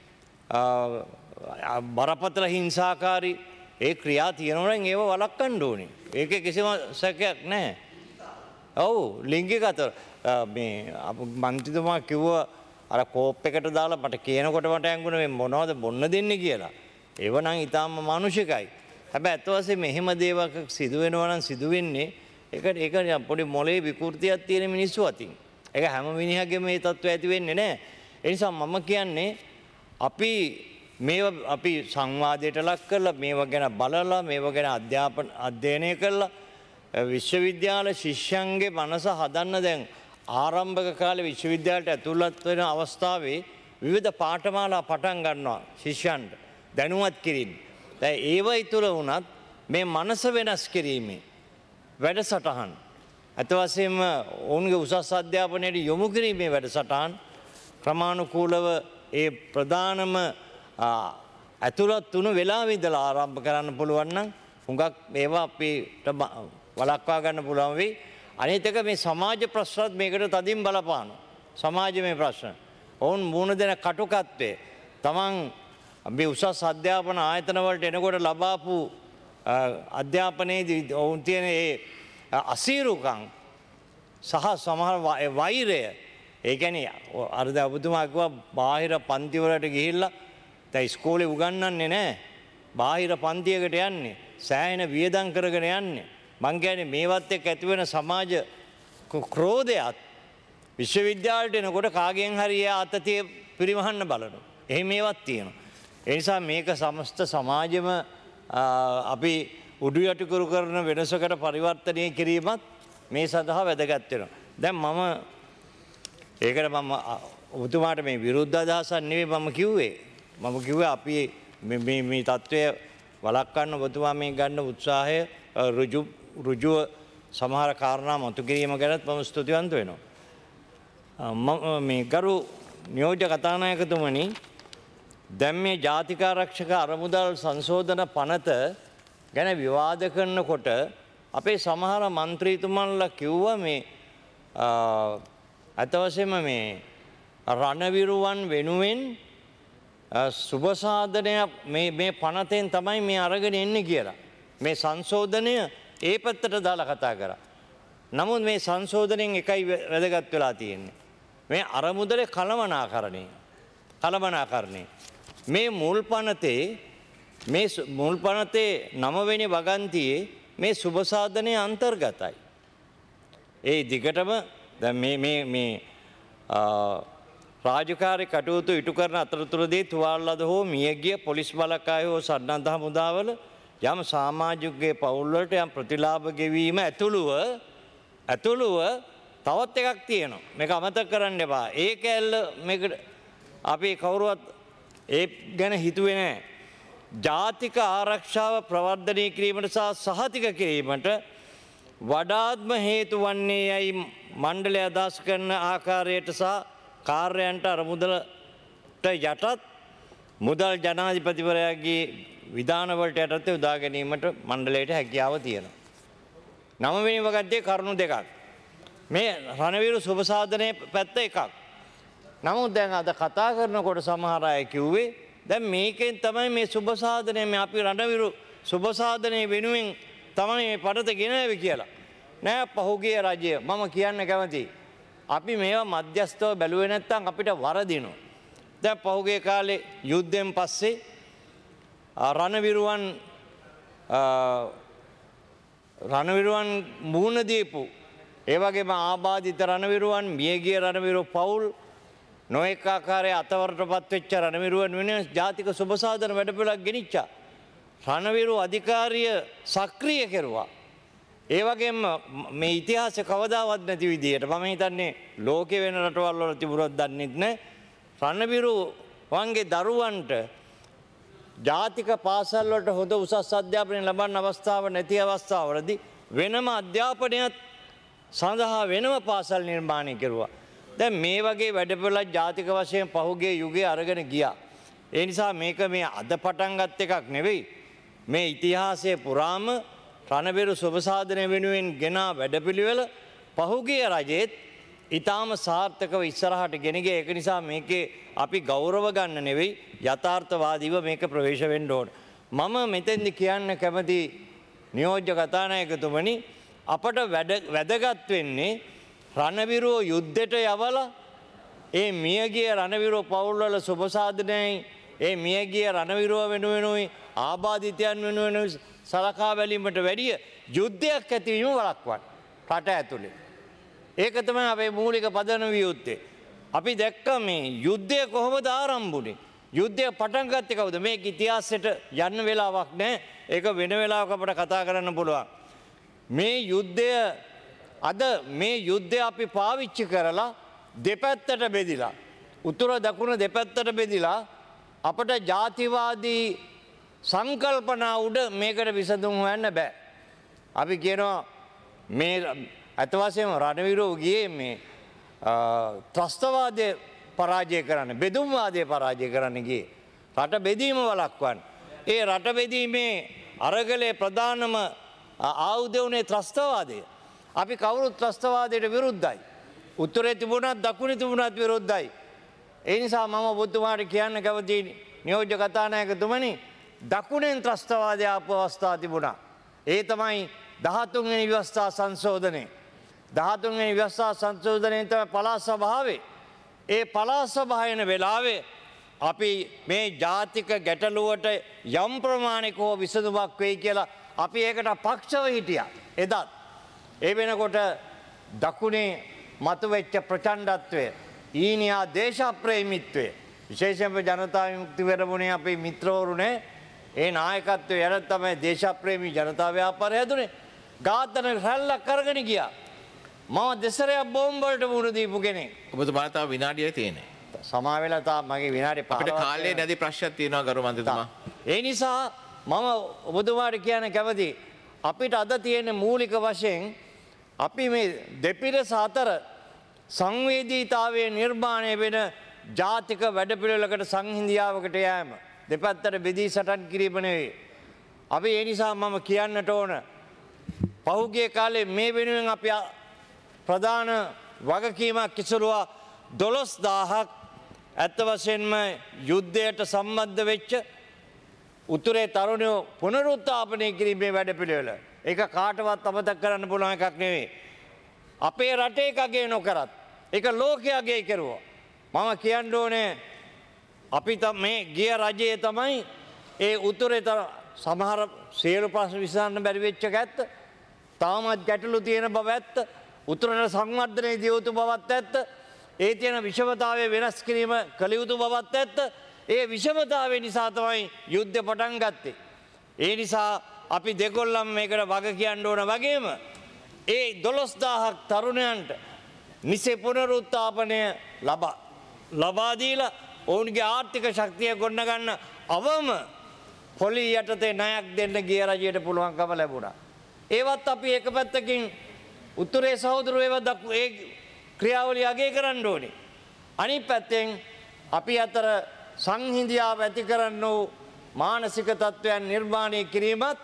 බරපතල හිංසාකාරී ඒ ක්‍රියා තියෙනවනම් ඒව වළක්වන්න ඕනේ. ඒකේ කිසිම සැකයක් නැහැ. ඔව් ලිංගික අතර මේ මන්ත්‍රීතුමා කිව්වා අර කෝප් එකට දාලා මට කියනකොට මට ඇඟුණ මේ මොනවද බොන්න දෙන්නේ කියලා. ඒව නම් ඊටාම මානුෂිකයි. හැබැයි අත් වශයෙන් මෙහෙම දේවල් සිදු වෙනවා නම් සිදු වෙන්නේ ඒක ඒක පොඩි මොලේ විකෘතියක් තියෙන මිනිස්සු අතින්. ඒක හැම මිනිහගෙම මේ තත්ත්වය ඇති වෙන්නේ නැහැ. ඒ නිසා මම කියන්නේ අපි මේවා අපි සංවාදයට ලක් කරලා මේවා ගැන බලලා මේවා ගැන අධ්‍යාපන අධ්‍යයනය කරලා විශ්වවිද්‍යාල ශිෂ්‍යයන්ගේ මනස හදන්න දැන් ආරම්භක කාලේ විශ්වවිද්‍යාලයට ඇතුළත් වෙන අවස්ථාවේ විවිධ පාඨමාලා පටන් ගන්නවා ශිෂ්‍යයන්ට දැනුවත් කිරීම. දැන් ඒව ඉතුරු වුණත් මේ මනස වෙනස් කිරීමේ වැඩසටහන් අත වශයෙන්ම ඔවුන්ගේ උසස් අධ්‍යාපනයට යොමු කිරීමේ වැඩසටහන් ක්‍රමානුකූලව ඒ ප්‍රධානම ඇතුළත් වුණු වෙලාවෙ ඉඳලා ආරම්භ කරන්න පුළුවන් නම් හුඟක් මේවා අපිට වළක්වා ගන්න පුළුවන් වෙයි. අනිත් එක මේ සමාජ ප්‍රශ්නත් මේකට තදින් බලපානවා. සමාජමය ප්‍රශ්න. ඔවුන් මුහුණ දෙන කටුකත්වය තමන් මේ උසස් අධ්‍යාපන ආයතන වලට එනකොට ලබාපු අධ්‍යාපනයේදී ඔවුන් තියෙන ඒ අසීරුකම් සහ සමහර වෛරය. ඒ කියන්නේ අර දැන් ඔබතුමා කිව්වා බාහිර පන්ති වලට ගිහිල්ලා දැන් ඉස්කෝලේ උගන්වන්නේ නැහැ. බාහිර පන්තියකට යන්නේ. සෑහෙන වියදම් කරගෙන යන්නේ. මං කියන්නේ මේවත් එක්ක ඇති වෙන සමාජ ක්‍රෝධයත් විශ්වවිද්‍යාලයට එනකොට කාගෙන් හරි ඒ ආතතිය පිරිමහන්න බලනවා. එහෙම මේවත් තියෙනවා. ඒ නිසා මේක සමස්ත සමාජෙම අපි උඩු යටි කරු කරන වෙනසකට පරිවර්තනය කිරීමත් මේ සඳහා වැදගත් වෙනවා. දැන් මම ඒකට මම ඔබතුමාට මේ විරුද්ධ අදහසක් නෙවෙයි මම කිව්වේ. මම කිව්වේ අපි මේ මේ තත්ත්වය වළක්වන්න ඔබතුමා මේ ගන්න උත්සාහය ඍජු ඍජුව සමහර කාරණා මතු කිරීම ගැනත් මම ස්තුතිවන්ත වෙනවා. මම මේ ගරු නියෝජ්‍ය කතානායකතුමනි දැන් මේ ජාතික ආරක්ෂක අරමුදල් සංශෝධන පනත ගැන විවාද කරනකොට අපේ සමහර മന്ത്രിතුමන්ලා කිව්වා මේ අත වශයෙන්ම මේ රණවිරුවන් වෙනුවෙන් සුබ සාධනය මේ මේ පනතෙන් තමයි මේ අරගෙන එන්නේ කියලා. මේ සංශෝධනය ඒ පැත්තට දාලා කතා කරා. නමුත් මේ සංශෝධනයෙන් එකයි වැදගත් වෙලා තියෙන්නේ. මේ අරමුදලේ කළමනාකරණය. කළමනාකරණය. මේ මුල් පනතේ මේ මුල් පනතේ නවවෙනි වගන්තියේ මේ සුබ සාධනය අන්තර්ගතයි. ඒ දිගටම දැන් මේ මේ මේ රාජකාරී කටයුතු ඉටු කරන අතරතුරදී තුවාල ලද හෝ මියගිය පොලිස් බලකාය හෝ සන්නද්ධ හමුදාවල යම් සමාජිකගේ පවුල් වලට යම් ප්‍රතිලාභ ගෙවීම ඇතුළුව ඇතුළුව තවත් එකක් තියෙනවා. මේක අමතක කරන්න එපා. ඒක ඇල්ල මේකට අපි කවුරුවත් ඒ ගැන හිතුවේ නැහැ. ජාතික ආරක්ෂාව ප්‍රවර්ධනය කිරීමට සහ සහතික කිරීමට වඩාත්ම හේතු වන්නේ යයි මණ්ඩලය අදහස් කරන ආකාරයට සහ කාර්යයන්ට අරමුදලට යටත් මුදල් ජනාධිපතිවරයාගේ විධානවලට යටතේ උදා ගැනීමට මණ්ඩලයට හැකියාව තියෙනවා. නවවෙනි වගන්තියේ කරුණු දෙකක්. මේ රණවිරු සුබ සාධනයේ පැත්ත එකක්. නමුත් දැන් අද කතා කරනකොට සමහර අය කිව්වේ දැන් මේකෙන් තමයි මේ සුබ සාධනය මේ අපි රණවිරු සුබ සාධනයේ වෙනුවෙන් තමයි මේ පනත ගෙනාවේ කියලා. නෑ පහුගිය රජය මම කියන්න කැමතියි. අපි මේවා මධ්‍යස්ථව බැලුවේ නැත්නම් අපිට වරදිනවා. දැන් පහුගිය කාලේ යුද්ධයෙන් පස්සේ රණවිරුවන් රණවිරුවන් මුහුණ දීපු ඒ වගේම ආබාධිත රණවිරුවන් මියගිය රණවිරු පවුල් නොඑක ආකාරයේ අතවරටපත් වෙච්ච රණවිරුවන් වෙනුවෙන් ජාතික සුබසාධන වැඩපිළිවෙලක් ගෙනිච්චා. රණවිරු අධිකාරිය සක්‍රිය කෙරුවා. ඒ වගේම මේ ඉතිහාසය කවදාවත් නැති විදිහට මම හිතන්නේ ලෝකේ වෙන රටවල් වල තිබුණොත් දන්නෙත් නැහැ. රණවිරු වන්ගේ දරුවන්ට ජාතික පාසල් වලට හොඳ උසස් අධ්‍යාපනය ලබන්න අවස්ථාව නැති අවස්ථාවලදී වෙනම අධ්‍යාපනයත් සඳහා වෙනම පාසල් නිර්මාණය කෙරුවා. දැන් මේ වගේ වැඩපිළිවෙලක් ජාතික වශයෙන් පහුගිය යුගයේ අරගෙන ගියා. ඒ නිසා මේක මේ අද පටන් ගත් එකක් නෙවෙයි. මේ ඉතිහාසයේ පුරාම රණවිරු සුබසාධනය වෙනුවෙන් ගෙනා වැඩපිළිවෙල පහුගිය රජයේත් ඊටාම සාර්ථකව ඉස්සරහට ගෙන ගියා. ඒක නිසා මේකේ අපි ගෞරව ගන්න නෙවෙයි යථාර්ථවාදීව මේක ප්‍රවේශ වෙන්න ඕන. මම මෙතෙන්දි කියන්න කැමති නියෝජ්‍ය කතානායකතුමනි අපට වැදගත් වෙන්නේ රණවිරුව යුද්ධයට යවලා ඒ මියගිය රණවිරුව පවුල්වල සුබසාධනයයි ඒ මියගිය රණවිරුව වෙනුවෙනුයි ආබාධිතයන් වෙනුවෙනුයි සලකා බැලීමට වැඩිය යුද්ධයක් ඇතිවීම වළක්වන්න රට ඇතුලේ. ඒක තමයි අපේ මූලික පදනම වියුත්තේ. අපි දැක්ක මේ යුද්ධය කොහොමද ආරම්භ වුනේ? යුද්ධය පටන් ගත්තේ කවුද? මේක ඉතිහාසයට යන්න වෙලාවක් නැහැ. ඒක වෙන වෙලාවක අපිට කතා කරන්න පුළුවන්. මේ යුද්ධය අද මේ යුද්ධය අපි පාවිච්චි කරලා දෙපැත්තට බෙදිලා උතුර දකුණ දෙපැත්තට බෙදිලා අපට ජාතිවාදී සංකල්පනා උඩ මේකට විසඳුම් හොයන්න බෑ. අපි කියනවා මේ අත වශයෙන්ම රණවිරුව ගියේ මේ ත්‍රස්තවාදය පරාජය කරන්න, බෙදුම්වාදය පරාජය කරන්න ගියේ. රට බෙදීම වළක්වන්න. ඒ රට බෙදීමේ අරගලේ ප්‍රධානම ආයුධය උනේ ත්‍රස්තවාදය. අපි කවුරුත් ත්‍රස්තවාදයට විරුද්ධයි. උත්තරේ තිබුණත් දකුණේ තිබුණත් විරුද්ධයි. ඒ නිසා මම ඔබතුමාට කියන්න කැමති නියෝජ්‍ය කතානායකතුමනි දකුණෙන් ත්‍රස්තවාදය ආපු අවස්ථා තිබුණා. ඒ තමයි දහතුන් වෙනි ව්‍යවස්ථා සංශෝධනය. දහතුන් වෙනි ව්‍යවස්ථා සංශෝධනයෙන් තමයි පළාත් සභාවේ. ඒ පළාත් සභාවේ යන වෙලාවේ අපි මේ ජාතික ගැටලුවට යම් ප්‍රමාණික හෝ විසඳුමක් වෙයි කියලා අපි ඒකට පක්ෂව හිටියා. එදත් ඒ වෙනකොට දකුණේ මතුවෙච්ච ප්‍රචණ්ඩත්වය, ඊනියා දේශප්‍රේමීත්වය, විශේෂයෙන්ම ජනතා විමුක්ති පෙරමුණේ අපේ මිත්‍රවරුනේ ඒ නායකත්වය යන තමයි දේශප්‍රේමී ජනතා ව්‍යාපාරය හැදුනේ. ඝාතන රැල්ලක් කරගෙන ගියා. මම දෙසරයක් බෝම්බ වලට මුහුණ දීපු කෙනෙක්. ඔබතුමාට තව විනාඩියයි තියෙන්නේ. සමා වෙලා තා මගේ විනාඩි පහක් අපිට කාලේ නැති ප්‍රශ්නයක් තියෙනවා ගරු මන්ත්‍රීතුමා. ඒ නිසා මම ඔබතුමාට කියන්න කැමති අපිට අද තියෙන මූලික වශයෙන් අපි මේ දෙපිරිස අතර සංවේදීතාවයේ නිර්මාණය වෙන ජාතික වැඩපිළිවෙලකට සංහිඳියාවකට යෑම. දෙපැත්තට බෙදී සටන් කිරීම නෙවෙයි. අපි ඒ නිසා මම කියන්නට ඕන පහුගිය කාලේ මේ වෙනුවෙන් අපි ප්‍රධාන වගකීමක් ඉසුරුවා දොළොස් දාහක් ඇත්ත වශයෙන්ම යුද්ධයට සම්බන්ධ වෙච්ච උතුරේ තරුණයෝ පුනරුත්ථාපනය කිරීමේ වැඩපිළිවෙල. ඒක කාටවත් අමතක කරන්න පුළුවන් එකක් නෙවෙයි. අපේ රටේ එකගේ නොකරත් ඒක ලෝකයාගේ කෙරුවා. මම කියන්න ඕනේ අපි මේ ගිය රජයේ තමයි ඒ උතුරේ සමහර සියලු ප්‍රශ්න විසඳන්න බැරි වෙච්ච ඇත්ත. තාමත් ගැටලු තියෙන බව ඇත්ත. උතුරේ සංවර්ධනයේ දිය යුතු බවත් ඇත්ත. ඒ තියෙන විෂමතාවය වෙනස් කිරීම කළ යුතු බවත් ඇත්ත. ඒ විෂමතාවය නිසා තමයි යුද්ධ පටන් ගත්තේ. ඒ නිසා අපි දෙකොල්ලම මේකට වග කියන්න ඕන වගේම ඒ දොළොස් දාහක් තරුණයන්ට නිසි පුනරුත්ථාපනය ලබා ලබා දීලා ඔවුන්ගේ ආර්ථික ශක්තිය ගොඩනගන්න අවම පොලි යටතේ ණයක් දෙන්න ගිය රජයට පුළුවන්කම ලැබුණා. ඒවත් අපි එක පැත්තකින් උත්තරේ සහෝදරයෝ ඒව ඒ ක්‍රියාවලිය අගය කරන්න ඕනේ. අනිත් පැත්තෙන් අපි අතර සංහිඳියාව ඇති කරන්න වූ මානසික තත්ත්වයන් නිර්මාණය කිරීමත්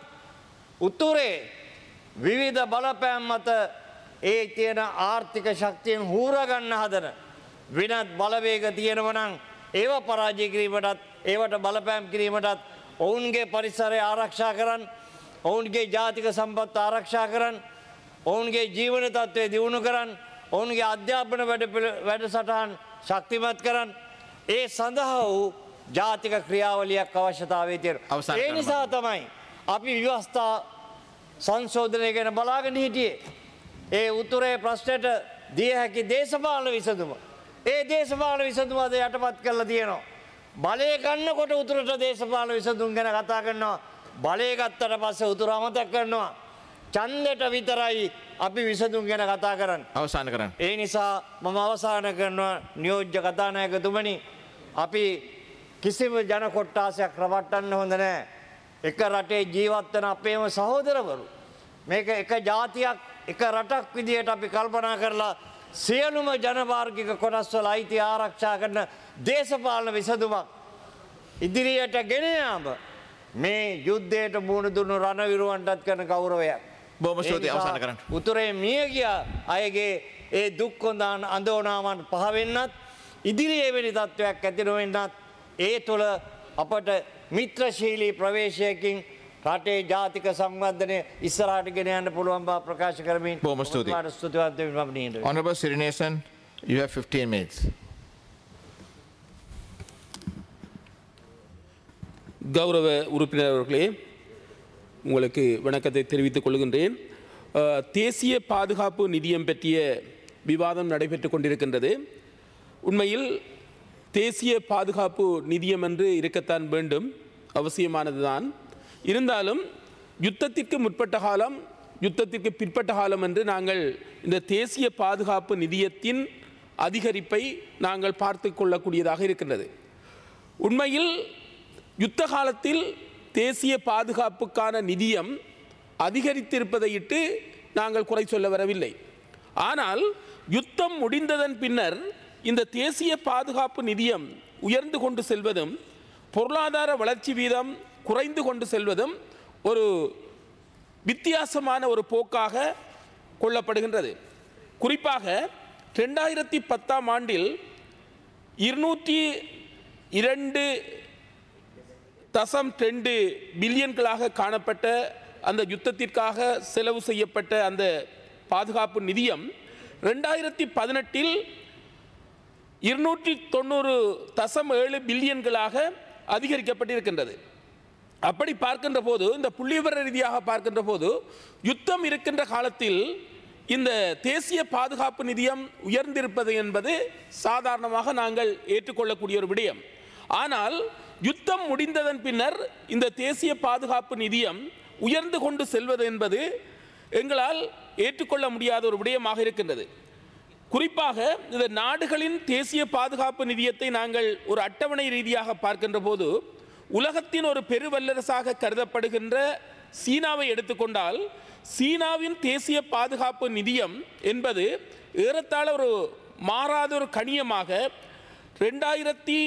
උතුරේ විවිධ බලපෑම් මත ඒ තියෙන ආර්ථික ශක්තියෙන් හූරගන්න හදන වෙනත් බලවේග තියෙනවා නම් ඒව පරාජය කිරීමටත් ඒවට බලපෑම් කිරීමටත් ඔවුන්ගේ පරිසරය ආරක්ෂා කරන්න, ඔවුන්ගේ ජාතික සම්පත් ආරක්ෂා කරන්න, ඔවුන්ගේ ජීවන තත්ත්වය දියුණු කරන්න, ඔවුන්ගේ අධ්‍යාපන වැඩසටහන් ශක්තිමත් කරන්න ඒ සඳහා වූ ජාතික ක්‍රියාවලියක් අවශ්‍යතාවය තියෙනවා. ඒ නිසා තමයි අපි ව්‍යවස්ථා සංශෝධනය ගැන බලාගෙන හිටියේ. ඒ උතුරේ ප්‍රශ්නයට දිය හැකි දේශපාලන විසඳුම. ඒ දේශපාලන විසඳුම අද යටපත් කරලා තියෙනවා. බලය ගන්නකොට උතුරට දේශපාලන විසඳුම් ගැන කතා කරනවා. බලය ගත්තට පස්සේ උතුර අමතක කරනවා. ඡන්දෙට විතරයි අපි විසඳුම් ගැන කතා කරන්නේ. අවසන් කරන්න. ඒ නිසා මම අවසන් කරනවා නියෝජ්‍ය කතානායකතුමනි, අපි කිසිම ජන කොට්ටාසයක් රවට්ටන්න හොඳ නැහැ. එක රටේ ජීවත් වෙන අපේම සහෝදරවරු මේක එක ජාතියක් එක රටක් විදියට අපි කල්පනා කරලා සියලුම ජනවාර්ගික කොටස්වල අයිති ආරක්ෂා කරන දේශපාලන විසඳුමක් ඉදිරියට ගෙන යාම මේ යුද්ධයට මුහුණ දුන්නු රණවිරුවන්ටත් කරන ගෞරවයක්. බොහොම ස්තුතියි. අවසන් කරන්න. උතුරේ මිය ගිය අයගේ ඒ දුක් කොඳාන් අඳෝනාවන් පහ වෙන්නත් ඉදිරියේ එවැනි තත්ත්වයක් ඇති නොවෙන්නත් ඒ තුළ අපට මිත්‍රශීලී ප්‍රවේශයකින් රටේ ජාතික සංවර්ධනය ඉස්සරහට ගෙන යන්න පුළුවන් බව ප්‍රකාශ කරමින් බොහොම ස්තුතියි. ඔබතුමාට ස්තුතිවන්ත වෙමින් මම නිහඬ වෙනවා. Honorable Sirinesen, you have fifteen minutes. கௌரவ உறுப்பினர் அவர்களே, உங்களுக்கு வணக்கத்தை தெரிவித்துக் கொள்கின்றேன். அஹ், தேசிய பாதுகாப்பு நிதியம் பற்றிய விவாதம் நடைபெற்றுக் கொண்டிருக்கின்றது. உண்மையில் தேசிய பாதுகாப்பு நிதியம் என்று இருக்கத்தான் வேண்டும், அவசியமானதுதான். இருந்தாலும் யுத்தத்திற்கு முற்பட்ட காலம், யுத்தத்திற்கு பிற்பட்ட காலம் என்று நாங்கள் இந்த தேசிய பாதுகாப்பு நிதியத்தின் அதிகரிப்பை நாங்கள் பார்த்து கொள்ளக்கூடியதாக இருக்கின்றது. உண்மையில் யுத்த காலத்தில் தேசிய பாதுகாப்புக்கான நிதியம் அதிகரித்திருப்பதையிட்டு நாங்கள் குறை சொல்ல வரவில்லை. ஆனால் யுத்தம் முடிந்ததன் பின்னர் இந்த தேசிய பாதுகாப்பு நிதியம் உயர்ந்து கொண்டு செல்வதும் பொருளாதார வளர்ச்சி வீதம் குறைந்து கொண்டு செல்வதும் ஒரு வித்தியாசமான ஒரு போக்காக கொள்ளப்படுகின்றது. குறிப்பாக ரெண்டாயிரத்தி பத்தாம் ஆண்டில் இருநூற்றி இரண்டு தசம் ரெண்டு பில்லியன்களாக காணப்பட்ட அந்த யுத்தத்திற்காக செலவு செய்யப்பட்ட அந்த பாதுகாப்பு நிதியம் ரெண்டாயிரத்தி பதினெட்டில் இருநூற்றி தொண்ணூறு தசம் ஏழு பில்லியன்களாக அதிகரிக்கப்பட்டிருக்கின்றது. அப்படி பார்க்கின்ற போது, இந்த புள்ளிவிவர ரீதியாக பார்க்கின்ற போது, யுத்தம் இருக்கின்ற காலத்தில் இந்த தேசிய பாதுகாப்பு நிதியம் உயர்ந்திருப்பது என்பது சாதாரணமாக நாங்கள் ஏற்றுக்கொள்ளக்கூடிய ஒரு விடயம். ஆனால் யுத்தம் முடிந்ததன் பின்னர் இந்த தேசிய பாதுகாப்பு நிதியம் உயர்ந்து கொண்டு செல்வது என்பது எங்களால் ஏற்றுக்கொள்ள முடியாத ஒரு விடயமாக இருக்கின்றது. குறிப்பாக இந்த நாடுகளின் தேசிய பாதுகாப்பு நிதியத்தை நாங்கள் ஒரு அட்டவணை ரீதியாக பார்க்கின்ற போது, உலகத்தின் ஒரு பெருவல்லரசாக கருதப்படுகின்ற சீனாவை எடுத்துக்கொண்டால், சீனாவின் தேசிய பாதுகாப்பு நிதியம் என்பது ஏறத்தாழ ஒரு மாறாத ஒரு கணியமாக ரெண்டாயிரத்தி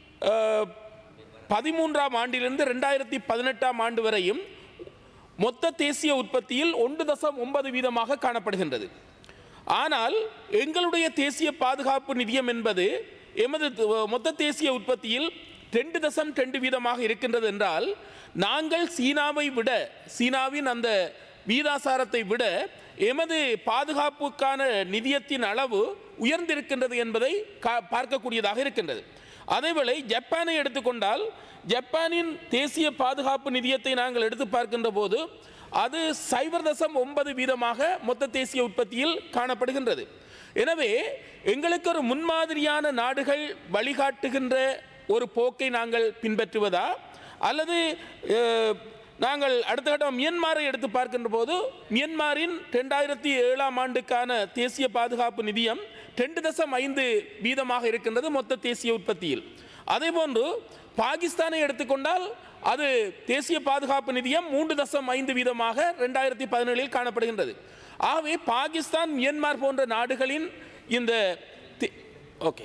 பதிமூன்றாம் ஆண்டிலிருந்து ரெண்டாயிரத்தி பதினெட்டாம் ஆண்டு வரையும் மொத்த தேசிய உற்பத்தியில் ஒன்று தசம் ஒன்பது வீதமாக காணப்படுகின்றது. ஆனால் எங்களுடைய தேசிய பாதுகாப்பு நிதியம் என்பது எமது மொத்த தேசிய உற்பத்தியில் ரெண்டு தசம் ரெண்டு வீதமாக இருக்கின்றது என்றால், நாங்கள் சீனாவை விட, சீனாவின் அந்த வீதாசாரத்தை விட எமது பாதுகாப்புக்கான நிதியத்தின் அளவு உயர்ந்திருக்கின்றது என்பதை பார்க்கக்கூடியதாக இருக்கின்றது. அதேவேளை ஜப்பானை எடுத்துக்கொண்டால், ஜப்பானின் தேசிய பாதுகாப்பு நிதியத்தை நாங்கள் எடுத்து பார்க்கின்ற போது அது சைபர் தசம் ஒன்பது வீதமாக மொத்த தேசிய உற்பத்தியில் காணப்படுகின்றது. எனவே எங்களுக்கு ஒரு முன்மாதிரியான நாடுகள் வழிகாட்டுகின்ற ஒரு போக்கை நாங்கள் பின்பற்றுவதா, அல்லது நாங்கள் அடுத்த கட்டம் மியன்மாரை எடுத்து பார்க்கின்ற போது, மியன்மாரின் ரெண்டாயிரத்தி ஏழாம் ஆண்டுக்கான தேசிய பாதுகாப்பு நிதியம் ரெண்டு தசம் ஐந்து வீதமாக இருக்கின்றது மொத்த தேசிய உற்பத்தியில். அதே போன்று பாகிஸ்தானை எடுத்துக்கொண்டால் அது தேசிய பாதுகாப்பு நிதியம் மூன்று தசம் ஐந்து வீதமாக ரெண்டாயிரத்தி பதினேழில் காணப்படுகின்றது. ஆகவே பாகிஸ்தான், மியன்மார் போன்ற நாடுகளின் இந்த ஓகே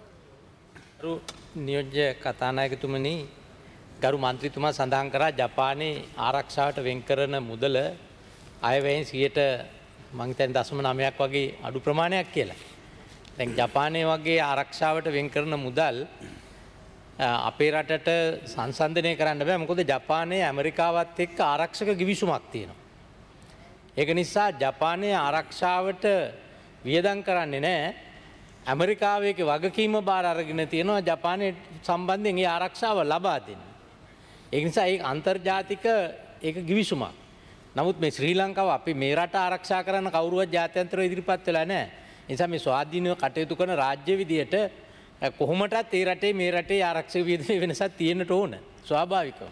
නියෝජ්‍ය කතානායකතුමනි, ගරු මන්ත්‍රීතුමා සඳහන් කරා ජපානයේ ආරක්ෂාවට වෙන් කරන මුදල අයවැයෙන් සියයට මං හිතන්නේ දශම නවයක් වගේ අඩු ප්‍රමාණයක් කියලා. දැන් ජපානයේ වගේ ආරක්ෂාවට වෙන් කරන මුදල් අපේ රටට සංසන්දනය කරන්න බෑ. මොකද ජපානයේ ඇමරිකාවත් එක්ක ආරක්ෂක ගිවිසුමක් තියෙනවා. ඒක නිසා ජපානයේ ආරක්ෂාවට වියදම් කරන්නේ නැහැ. ඇමරිකාවේක වගකීම බාර අරගෙන තියෙනවා ජපානයේ සම්බන්ධයෙන් ඒ ආරක්ෂාව ලබා දෙන්න. ඒ නිසා ඒක අන්තර්ජාතික ඒක ගිවිසුමක්. නමුත් මේ ශ්‍රී ලංකාව අපි මේ රට ආරක්ෂා කරන්න කවුරුවත් ජාත්‍යන්තරව ඉදිරිපත් වෙලා නැහැ. ඒ නිසා මේ ස්වාධීනව කටයුතු කරන රාජ්‍ය විදියට කොහොමටත් ඒ රටේ මේ රටේ ආරක්ෂක වියදමේ වෙනසක් තියෙන්නට ඕන ස්වාභාවිකවම.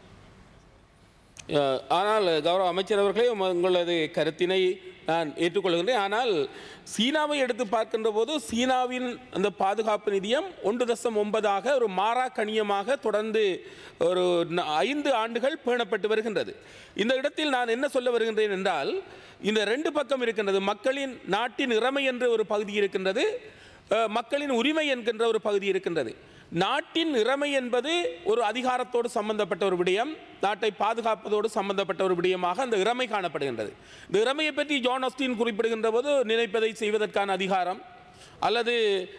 ஆனால் கௌரவ அமைச்சர் அவர்களே உங்களது கருத்தினை நான் ஏற்றுக்கொள்கின்றேன். ஆனால் சீனாவை எடுத்து பார்க்கின்ற போது சீனாவின் அந்த பாதுகாப்பு நிதியம் ஒன்று தசம் ஒன்பதாக ஒரு மாறா கணியமாக தொடர்ந்து ஒரு ஐந்து ஆண்டுகள் பேணப்பட்டு வருகின்றது. இந்த இடத்தில் நான் என்ன சொல்ல வருகின்றேன் என்றால், இந்த ரெண்டு பக்கம் இருக்கின்றது. மக்களின் நாட்டின் இறைமை என்ற ஒரு பகுதி இருக்கின்றது, மக்களின் உரிமை என்கின்ற ஒரு பகுதி இருக்கின்றது. நாட்டின் இறைமை என்பது ஒரு அதிகாரத்தோடு சம்பந்தப்பட்ட ஒரு விடயம், நாட்டை பாதுகாப்பதோடு சம்பந்தப்பட்ட ஒரு விடயமாக அந்த இறைமை காணப்படுகின்றது. இந்த இறைமையை பற்றி ஜான் ஆஸ்டின் குறிப்பிடுகின்ற போது நினைப்பதை செய்வதற்கான அதிகாரம் அல்லது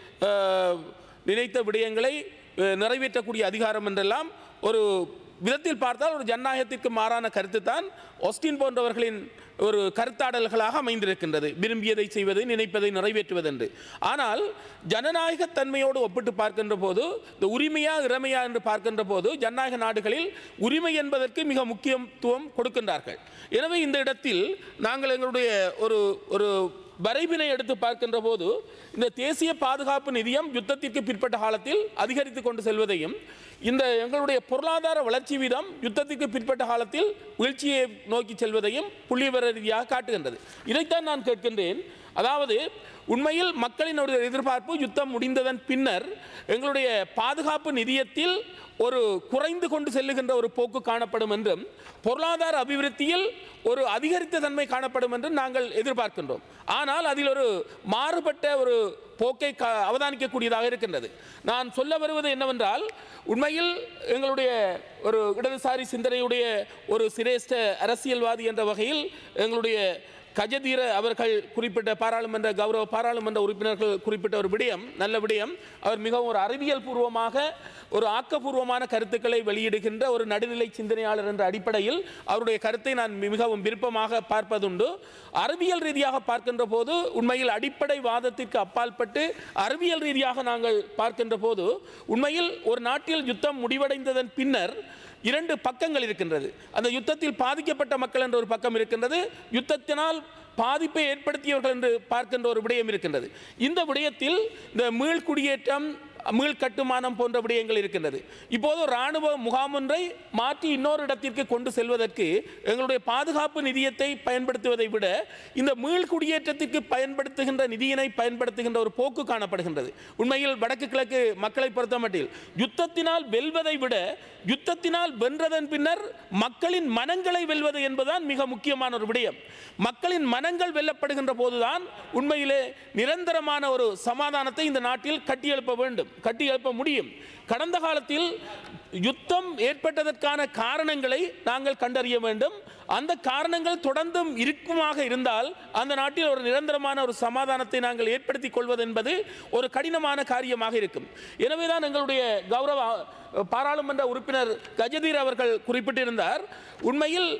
நினைத்த விடயங்களை நிறைவேற்றக்கூடிய அதிகாரம் என்றெல்லாம் ஒரு விதத்தில் பார்த்தால் ஒரு ஜனநாயகத்திற்கு மாறான கருத்து தான் ஆஸ்டின் போன்றவர்களின் ஒரு கருத்தாடல்களாக அமைந்திருக்கின்றது. விரும்பியதை செய்வது, நினைப்பதை நிறைவேற்றுவது என்று. ஆனால் ஜனநாயகத்தன்மையோடு ஒப்பிட்டு பார்க்கின்ற போது, இந்த உரிமையா இறைமையா என்று பார்க்கின்ற போது ஜனநாயக நாடுகளில் உரிமை என்பதற்கு மிக முக்கியத்துவம் கொடுக்கின்றார்கள். எனவே இந்த இடத்தில் நாங்கள் எங்களுடைய ஒரு ஒரு வரைவினை எடுத்து பார்க்கின்ற போது இந்த தேசிய பாதுகாப்பு நிதியம் யுத்தத்திற்கு பிற்பட்ட காலத்தில் அதிகரித்து கொண்டு செல்வதையும், இந்த எங்களுடைய பொருளாதார வளர்ச்சி வீதம் யுத்தத்திற்கு பிற்பட்ட காலத்தில் வீழ்ச்சியை நோக்கி செல்வதையும் புள்ளிவிவர ரீதியாக காட்டுகின்றது. இதைத்தான் நான் கேட்கின்றேன். அதாவது உண்மையில் மக்களின் ஒரு எதிர்பார்ப்பு யுத்தம் முடிந்ததன் பின்னர் எங்களுடைய பாதுகாப்பு நிதியத்தில் ஒரு குறைந்து கொண்டு செல்லுகின்ற ஒரு போக்கு காணப்படும் என்றும், பொருளாதார அபிவிருத்தியில் ஒரு அதிகரித்த தன்மை காணப்படும் என்றும் நாங்கள் எதிர்பார்க்கின்றோம். ஆனால் அதில் ஒரு மாறுபட்ட ஒரு போக்கை அவதானிக்கக்கூடியதாக இருக்கின்றது. நான் சொல்ல வருவது என்னவென்றால், உண்மையில் எங்களுடைய ஒரு இடதுசாரி சிந்தனையுடைய ஒரு சிரேஷ்ட அரசியல்வாதி என்ற வகையில் எங்களுடைய கஜதீர அவர்கள் குறிப்பிட்ட பாராளுமன்ற கௌரவ பாராளுமன்ற உறுப்பினர்கள் குறிப்பிட்ட ஒரு விடயம், நல்ல விடயம். அவர் மிகவும் ஒரு அறிவியல் பூர்வமாக ஒரு ஆக்கப்பூர்வமான கருத்துக்களை வெளியிடுகின்ற ஒரு நடுநிலை சிந்தனையாளர் என்ற அடிப்படையில் அவருடைய கருத்தை நான் மிகவும் விருப்பமாக பார்ப்பதுண்டு. அறிவியல் ரீதியாக பார்க்கின்ற போது உண்மையில் அடிப்படை வாதத்திற்கு அப்பாற்பட்டு அறிவியல் ரீதியாக நாங்கள் பார்க்கின்ற போது உண்மையில் ஒரு நாட்டில் யுத்தம் முடிவடைந்ததன் பின்னர் இரண்டு பக்கங்கள் இருக்கின்றது. அந்த யுத்தத்தில் பாதிக்கப்பட்ட மக்கள் என்ற ஒரு பக்கம் இருக்கின்றது, யுத்தத்தினால் பாதிப்பை ஏற்படுத்தியவர்கள் என்று பார்க்கின்ற ஒரு விடயம் இருக்கின்றது. இந்த விடயத்தில் இந்த மீள் குடியேற்றம், மீள் கட்டுமானம் போன்ற விடயங்கள் இருக்கின்றது. இப்போது இராணுவ முகாம் ஒன்றை மாற்றி இன்னொரு இடத்திற்கு கொண்டு செல்வதற்கு எங்களுடைய பாதுகாப்பு நிதியத்தை பயன்படுத்துவதை விட இந்த மீள் குடியேற்றத்திற்கு பயன்படுத்துகின்ற நிதியினை பயன்படுத்துகின்ற ஒரு போக்கு காணப்படுகின்றது. உண்மையில் வடக்கு கிழக்கு மக்களை பொறுத்தமட்டில் யுத்தத்தினால் வெல்வதை விட யுத்தத்தினால் வென்றதன் பின்னர் மக்களின் மனங்களை வெல்வது என்பதுதான் மிக முக்கியமான ஒரு விடயம். மக்களின் மனங்கள் வெல்லப்படுகின்ற போதுதான் உண்மையிலே நிரந்தரமான ஒரு சமாதானத்தை இந்த நாட்டில் கட்டியெழுப்ப வேண்டும், கட்டி எழுப்ப முடியும். கடந்த காலத்தில் யுத்தம் ஏற்பட்டதற்கான காரணங்களை நாங்கள் கண்டறிய வேண்டும். அந்த காரணங்கள் தொடர்ந்தும் இருக்குமாக இருந்தால் அந்த நாட்டில் ஒரு நிரந்தரமான ஒரு சமாதானத்தை நாங்கள் ஏற்படுத்திக் கொள்வது என்பது ஒரு கடினமான காரியமாக இருக்கும். எனவேதான் எங்களுடைய கௌரவ பாராளுமன்ற உறுப்பினர் கஜதீர் அவர்கள் குறிப்பிட்டிருந்தார், உண்மையில்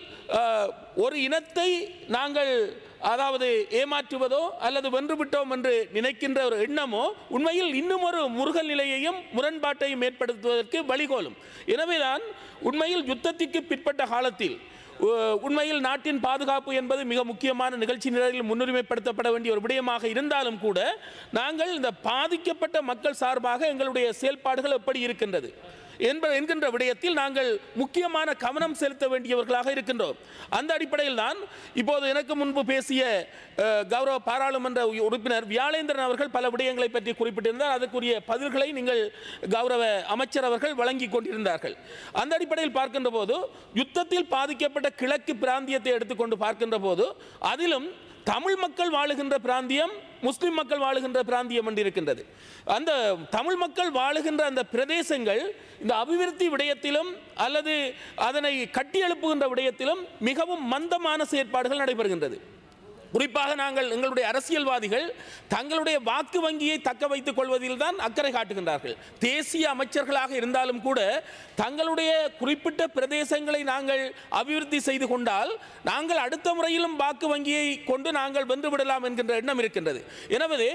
ஒரு இனத்தை நாங்கள் அதாவது ஏமாற்றுவதோ அல்லது வென்றுவிட்டோம் என்று நினைக்கின்ற ஒரு எண்ணமோ உண்மையில் இன்னும் ஒரு முருகல் நிலையையும் முரண்பாட்டையும் ஏற்படுத்துவதற்கு வழிகோலும். எனவேதான் உண்மையில் யுத்தத்திற்கு பிற்பட்ட காலத்தில் உண்மையில் நாட்டின் பாதுகாப்பு என்பது மிக முக்கியமான நிகழ்ச்சி நிலையில் முன்னுரிமைப்படுத்தப்பட வேண்டிய ஒரு விடயமாக இருந்தாலும் கூட நாங்கள் இந்த பாதிக்கப்பட்ட மக்கள் சார்பாக எங்களுடைய செயல்பாடுகள் எப்படி இருக்கின்றது என்கின்ற விடயத்தில் நாங்கள் முக்கியமான கவனம் செலுத்த வேண்டியவர்களாக இருக்கின்றோம். அந்த அடிப்படையில் தான் இப்போது எனக்கு முன்பு பேசிய கௌரவ பாராளுமன்ற உறுப்பினர் வியாழேந்திரன் அவர்கள் பல விடயங்களை பற்றி குறிப்பிட்டிருந்தார். அதற்குரிய பதில்களை நீங்கள் கௌரவ அமைச்சர் அவர்கள் வழங்கி கொண்டிருந்தார்கள். அந்த அடிப்படையில் பார்க்கின்ற போது யுத்தத்தில் பாதிக்கப்பட்ட கிழக்கு பிராந்தியத்தை எடுத்துக்கொண்டு பார்க்கின்ற போது அதிலும் தமிழ் மக்கள் வாழுகின்ற பிராந்தியம், முஸ்லிம் மக்கள் வாழுகின்ற பிராந்தியம் என்று இருக்கின்றது. அந்த தமிழ் மக்கள் வாழுகின்ற அந்த பிரதேசங்கள் இந்த அபிவிருத்தி விடயத்திலும் அல்லது அதனை கட்டியெழுப்புகின்ற விடயத்திலும் மிகவும் மந்தமான செயற்பாடுகள் நடைபெறுகின்றது. குறிப்பாக நாங்கள் எங்களுடைய அரசியல்வாதிகள் தங்களுடைய வாக்கு வங்கியை தக்க வைத்துக் கொள்வதில் தான் அக்கறை காட்டுகின்றார்கள். தேசிய அமைச்சர்களாக இருந்தாலும் கூட தங்களுடைய குறிப்பிட்ட பிரதேசங்களை நாங்கள் அபிவிருத்தி செய்து கொண்டால் நாங்கள் அடுத்த முறையிலும் வாக்கு வங்கியை கொண்டு நாங்கள் வென்றுவிடலாம் என்கின்ற எண்ணம் இருக்கின்றது. எனவே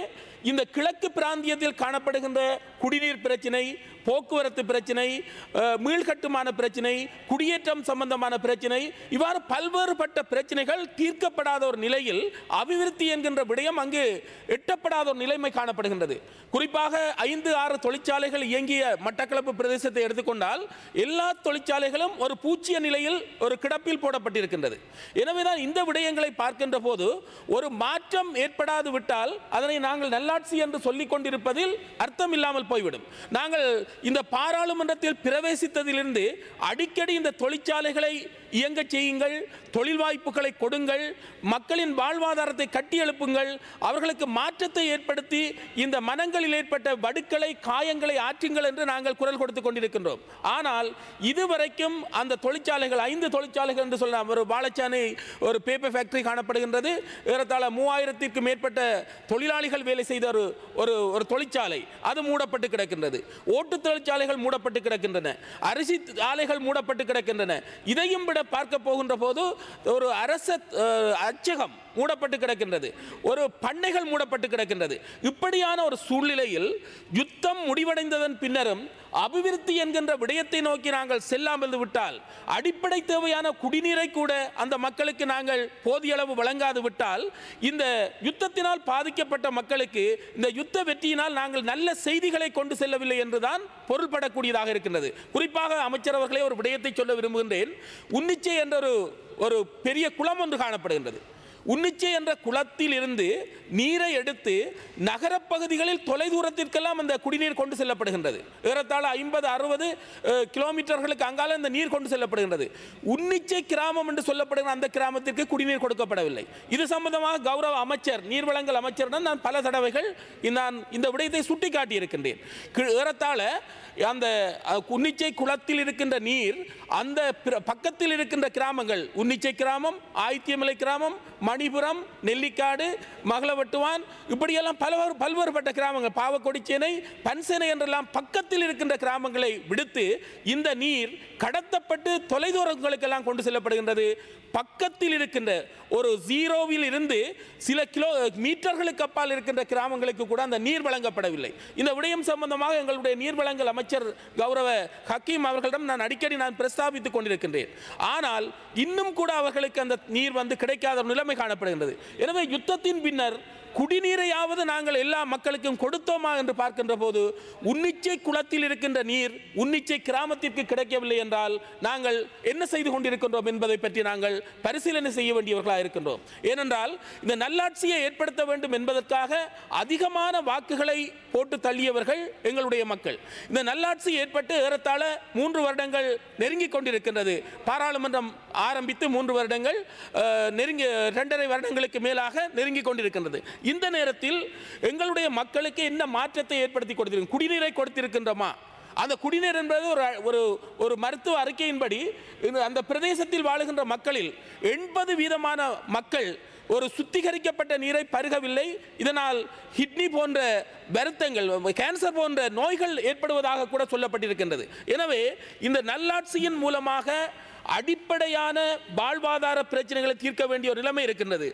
இந்த கிழக்கு பிராந்தியத்தில் காணப்படுகின்ற குடிநீர் பிரச்சினை, போக்குவரத்து பிரச்சினை, மீள்கட்டுமான பிரச்சினை, குடியேற்றம் சம்பந்தமான பிரச்சினை, இவ்வாறு பல்வேறுபட்ட பிரச்சனைகள் தீர்க்கப்படாத ஒரு நிலையில் அபிவிருத்தி என்கின்ற விடயம் அங்கு எட்டப்படாத ஒரு நிலைமை காணப்படுகின்றது. குறிப்பாக ஐந்து ஆறு தொழிற்சாலைகள் இயங்கிய மட்டக்களப்பு பிரதேசத்தை எடுத்துக்கொண்டால் எல்லா தொழிற்சாலைகளும் ஒரு பூச்சிய நிலையில் ஒரு கிடப்பில் போடப்பட்டிருக்கின்றது. எனவேதான் இந்த விடயங்களை பார்க்கின்ற போது ஒரு மாற்றம் ஏற்படாது விட்டால் அதனை நாங்கள் நல்லாட்சி என்று சொல்லிக் கொண்டிருப்பதில் அர்த்தம் இல்லாமல் போய்விடும். நாங்கள் இந்த பாராளுமன்றத்தில் பிரவேசித்ததிலிருந்து அடிக்கடி இந்த தொழிற்சாலைகளை இயங்க செய்யுங்கள், தொழில் வாய்ப்புகளை கொடுங்கள், மக்களின் வாழ்வாதாரத்தை கட்டி எழுப்புங்கள், அவர்களுக்கு மாற்றத்தை ஏற்படுத்தி இந்த மனங்களில் ஏற்பட்ட வடுக்களை காயங்களை ஆற்றுங்கள் என்று நாங்கள் குரல் கொடுத்துக் கொண்டிருக்கின்றோம். ஆனால் இதுவரைக்கும் அந்த தொழிற்சாலைகள் ஐந்து தொழிற்சாலைகள் என்று சொல்லலாம். ஒரு வாழைச்சானை ஒரு பேப்பர் ஃபேக்டரி காணப்படுகின்றது. ஏறத்தாழ மூவாயிரத்திற்கு மேற்பட்ட தொழிலாளிகள் வேலை செய்த ஒரு ஒரு தொழிற்சாலை அது மூடப்பட்டு கிடக்கின்றது. ஓட்டு தொழிற்சாலைகள் மூடப்பட்டு கிடக்கின்றன. அரிசி ஆலைகள் மூடப்பட்டு கிடக்கின்றன. இதையும் விட பார்க்க போகின்ற போது ஒரு அரச அச்சகம் மூடப்பட்டு கிடக்கின்றது. ஒரு பண்ணைகள் மூடப்பட்டு கிடக்கின்றது. இப்படியான ஒரு சூழ்நிலையில் யுத்தம் முடிவடைந்ததன் பின்னரும் அபிவிருத்தி என்கின்ற விடயத்தை நோக்கி நாங்கள் செல்லாமல் விட்டால், அடிப்படை தேவையான குடிநீரை கூட அந்த மக்களுக்கு நாங்கள் போதிய அளவு வழங்காது விட்டால், இந்த யுத்தத்தினால் பாதிக்கப்பட்ட மக்களுக்கு இந்த யுத்த வெற்றியினால் நாங்கள் நல்ல செய்திகளை கொண்டு செல்லவில்லை என்றுதான் பொருள்படக்கூடியதாக இருக்கின்றது. குறிப்பாக அமைச்சர் அவர்களே ஒரு விடயத்தை சொல்ல விரும்புகின்றேன். உன்னிச்சை என்ற ஒரு ஒரு பெரிய குளம் ஒன்று காணப்படுகின்றது. உன்னிச்சை என்ற குளத்தில் இருந்து நீரை எடுத்து நகரப்பகுதிகளில் தொலைதூரத்திற்கெல்லாம் அந்த குடிநீர் கொண்டு செல்லப்படுகின்றது. ஏறத்தாழ ஐம்பது அறுபது கிலோமீட்டர்களுக்கு அங்கால இந்த நீர் கொண்டு செல்லப்படுகின்றது. உன்னிச்சை கிராமம் என்று சொல்லப்படுகிற அந்த கிராமத்திற்கு குடிநீர் கொடுக்கப்படவில்லை. இது சம்பந்தமாக கௌரவ அமைச்சர் நீர்வளங்கள் அமைச்சரிடம் நான் பல தடவைகள் நான் இந்த விடயத்தை சுட்டிக்காட்டி இருக்கின்றேன். ஏறத்தாழ அந்த உன்னிச்சை குளத்தில் இருக்கின்ற நீர் அந்த பக்கத்தில் இருக்கின்ற கிராமங்கள், உன்னிச்சை கிராமம், ஆயித்தியமலை கிராமம், மணிபுரம், நெல்லிக்காடு, மகளவட்டுவான், இப்படியெல்லாம் பல பல்வேறுபட்ட கிராமங்கள், பாவக்கொடிச்சேனை, பன்சேனை என்றெல்லாம் பக்கத்தில் இருக்கின்ற கிராமங்களை விடுத்து இந்த நீர் கடத்தப்பட்டு தொலைதூரங்களுக்கெல்லாம் கொண்டு செல்லப்படுகின்றது. பக்கத்தில் இருக்கின்ற ஒரு ஜீரோவில் இருந்து சில கிலோ மீட்டர்களுக்கு அப்பால் இருக்கின்ற கிராமங்களுக்கு கூட அந்த நீர் வழங்கப்படவில்லை. இந்த விடயம் சம்பந்தமாக எங்களுடைய நீர்வளங்கள் அமைச்சர் கௌரவ ஹக்கீம் அவர்களிடம் நான் அடிக்கடி நான் பிரஸ்தாபித்துக் கொண்டிருக்கின்றேன். ஆனால் இன்னும் கூட அவர்களுக்கு அந்த நீர் வந்து கிடைக்காத நிலைமை காணப்படுகின்றது. எனவே யுத்தத்தின் பின்னர் குடிநீரையாவது நாங்கள் எல்லா மக்களுக்கும் கொடுத்தோமா என்று பார்க்கின்ற போது உன்னிச்சை குளத்தில் இருக்கின்ற நீர் உன்னிச்சை கிராமத்திற்கு கிடைக்கவில்லை என்றால் நாங்கள் என்ன செய்து கொண்டிருக்கின்றோம் என்பதை பற்றி நாங்கள் பரிசீலனை செய்ய வேண்டியவர்களாக இருக்கின்றோம். ஏனென்றால் இந்த நல்லாட்சியை ஏற்படுத்த வேண்டும் என்பதற்காக அதிகமான வாக்குகளை போட்டு தள்ளியவர்கள் எங்களுடைய மக்கள். இந்த நல்லாட்சி ஏற்பட்டு ஏறத்தாழ மூன்று வருடங்கள் நெருங்கிக் கொண்டிருக்கின்றது. பாராளுமன்றம் ஆரம்பித்து மூன்று வருடங்கள் நெருங்கி இரண்டரை வருடங்களுக்கு மேலாக நெருங்கிக் கொண்டிருக்கின்றது. இந்த நேரத்தில் எங்களுடைய மக்களுக்கு என்ன மாற்றத்தை ஏற்படுத்தி கொடுத்திருக்கிறோம்? குடிநீரை கொடுத்திருக்கின்றோமா? அந்த குடிநீர் என்பது ஒரு ஒரு மருத்துவ அறிக்கையின்படி அந்த பிரதேசத்தில் வாழுகின்ற மக்களில் எண்பது வீதமான மக்கள் ஒரு சுத்திகரிக்கப்பட்ட நீரை பருகவில்லை. இதனால் கிட்னி போன்ற வருத்தங்கள், கேன்சர் போன்ற நோய்கள் ஏற்படுவதாக கூட சொல்லப்பட்டிருக்கின்றது. எனவே இந்த நல்லாட்சியின் மூலமாக அடிப்படையான வாழ்வாதார பிரச்சனைகளை தீர்க்க வேண்டிய ஒரு நிலைமை இருக்கின்றது.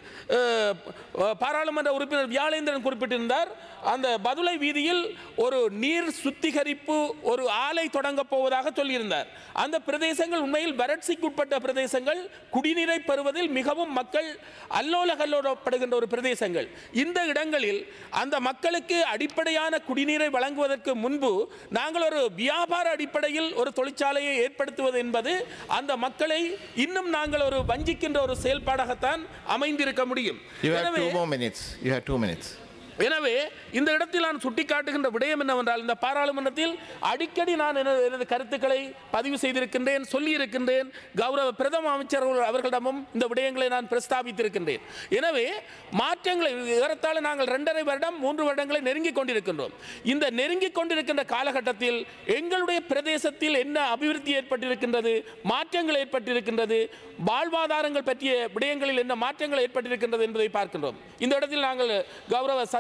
பாராளுமன்ற உறுப்பினர் வியாழேந்திரன் குறிப்பிட்டிருந்தார், அந்த பதுளை வீதியில் ஒரு நீர் சுத்திகரிப்பு ஒரு ஆலை தொடங்க போவதாக சொல்லியிருந்தார். அந்த பிரதேசங்கள் உண்மையில் வறட்சிக்குட்பட்ட பிரதேசங்கள், குடிநீரை பெறுவதில் மிகவும் மக்கள் அல்லோல கல்லோலப்படுகின்ற ஒரு பிரதேசங்கள். இந்த இடங்களில் அந்த மக்களுக்கு அடிப்படையான குடிநீரை வழங்குவதற்கு முன்பு நாங்கள் ஒரு வியாபார அடிப்படையில் ஒரு தொழிற்சாலையை ஏற்படுத்துவது என்பது அந்த மக்களை இன்னும் நாங்கள் ஒரு வஞ்சிக்கின்ற ஒரு செயல்பாடாகத்தான் அமைந்திருக்க முடியும். You have two more minutes. You have two minutes. எனவே இந்த இடத்தில் நான் சுட்டிக்காட்டுகின்ற விடயம் என்னவென்றால், இந்த பாராளுமன்றத்தில் அடிக்கடி நான் எனது கருத்துக்களை பதிவு செய்திருக்கின்றேன், சொல்லியிருக்கின்றேன். கௌரவ பிரதம அமைச்சர் அவர்களிடமும் இந்த விடயங்களை நான் பிரஸ்தாபித்திருக்கின்றேன். எனவே மாற்றங்களை ஏறத்தாழ நாங்கள் இரண்டரை வருடம் மூன்று வருடங்களை நெருங்கிக் கொண்டிருக்கின்றோம். இந்த நெருங்கிக் கொண்டிருக்கின்ற காலகட்டத்தில் எங்களுடைய பிரதேசத்தில் என்ன அபிவிருத்தி ஏற்பட்டிருக்கின்றது, மாற்றங்கள் ஏற்பட்டிருக்கின்றது, வாழ்வாதாரங்கள் பற்றிய விடயங்களில் என்ன மாற்றங்கள் ஏற்பட்டிருக்கின்றது என்பதை பார்க்கின்றோம். இந்த இடத்தில் நாங்கள் கௌரவ சஜி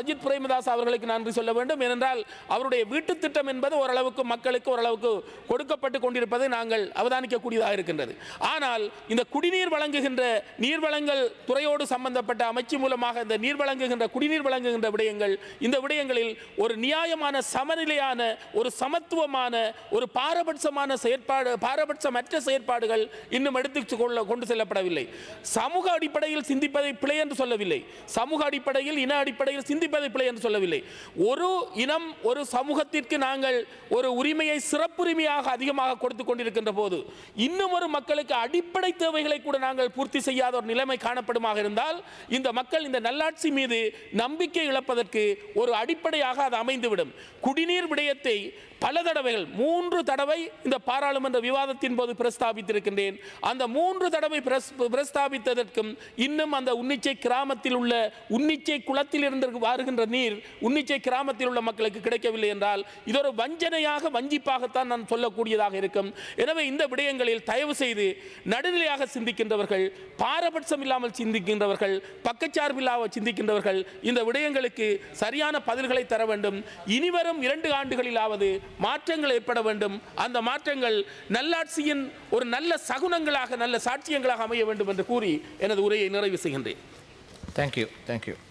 சஜித் பிரேமதாஸ் அவர்களுக்கு நன்றி சொல்ல வேண்டும். ஏனென்றால் அவருடைய வீட்டு திட்டம் என்பது ஓரளவுக்கு மக்களுக்கு ஓரளவுக்கு கொடுக்கப்பட்டு கொண்டிருப்பதை நாங்கள் அவதானிக்கக்கூடியதாக இருக்கின்றது. ஆனால் இந்த குடிநீர் வழங்குகின்ற நீர் வழங்கல் துறையோடு சம்பந்தப்பட்ட அமைச்சு மூலமாக இந்த நீர் வழங்குகின்ற குடிநீர் வழங்குகின்ற விடயங்கள், இந்த விடயங்களில் ஒரு நியாயமான சமநிலையான ஒரு சமத்துவமான ஒரு பாரபட்சமான செயற்பாடு பாரபட்சமற்ற செயற்பாடுகள் இன்னும் எடுத்து கொள்ள கொண்டு செல்லப்படவில்லை. சமூக அடிப்படையில் சிந்திப்பதை பிழை என்று சொல்லவில்லை, சமூக அடிப்படையில் இன அடிப்படையில் சிந்திப்பதை பிழை என்று சொல்லவில்லை. ஒரு இனம் ஒரு சமூகத்திற்கு நாங்கள் ஒரு உரிமையை சிறப்புரிமையாக அதிகமாக கொடுத்து கொண்டிருக்கின்ற போது இன்னும் ஒரு மக்களுக்கு அடிப்படை தேவைகளை கூட நாங்கள் பூர்த்தி செய்யாத ஒரு நிலைமை காணப்படுமாக இருந்தால் இந்த மக்கள் இந்த நல்லாட்சி மீது நம்பிக்கை இழப்பதற்கு ஒரு அடிப்படையாக அது அமைந்துவிடும். குடிநீர் விடயத்தை பல தடவைகள் மூன்று தடவை இந்த பாராளுமன்ற விவாதத்தின் போது பிரஸ்தாபித்திருக்கின்றேன். அந்த மூன்று தடவை பிரஸ்தாபித்ததற்கும் இன்னும் அந்த உன்னிச்சை கிராமத்தில் உள்ள உன்னிச்சை குளத்தில் இருந்து வருகின்ற நீர் உன்னிச்சை கிராமத்தில் உள்ள மக்களுக்கு கிடைக்கவில்லை என்றால் இது ஒரு வஞ்சனையாக வஞ்சிப்பாகத்தான் நான் சொல்லக்கூடியதாக இருக்கும். எனவே இந்த விடயங்களில் தயவு செய்து நடுநிலையாக சிந்திக்கின்றவர்கள், பாரபட்சம் இல்லாமல் சிந்திக்கின்றவர்கள், பக்கச்சார்பில்லாமல் சிந்திக்கின்றவர்கள் இந்த விடயங்களுக்கு சரியான பதில்களை தர வேண்டும். இனிவரும் இரண்டு ஆண்டுகளிலாவது மாற்றங்கள் ஏற்பட வேண்டும். அந்த மாற்றங்கள் நல்லாட்சியின் ஒரு நல்ல சகுனங்களாக நல்ல சாட்சியங்களாக அமைய வேண்டும் என்று கூறி எனது உரையை நிறைவு செய்கின்றேன். Thank you. Thank you.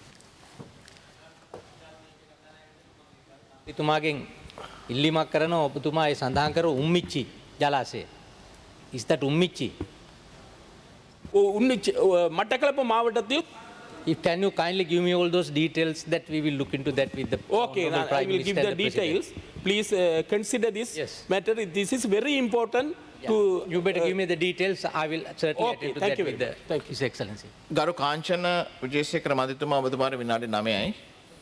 එතුමාගෙන් ඉල්ලීමක් කරනවා ඔබතුමා ඒ සඳහන් කර උම්මිච්චි ජලාශය. Is that උම්මිච්චි? உன்னிச்சை மட்டக்களப்பு மாவட்டத்தில் If can you kindly give me all those details that we will look into that with the Okay, Honorable I Prime will give Minister the and the details. President. Please uh, consider this Yes. matter. This is very important Yeah. to. You better give me the details. I will certainly Okay, attend to thank that you with very the much. Thank you. His Excellency. ගරු කාංචන විජේසේකර මන්ත්‍රීතුමා ඔබතුමාට විනාඩි නවයයි.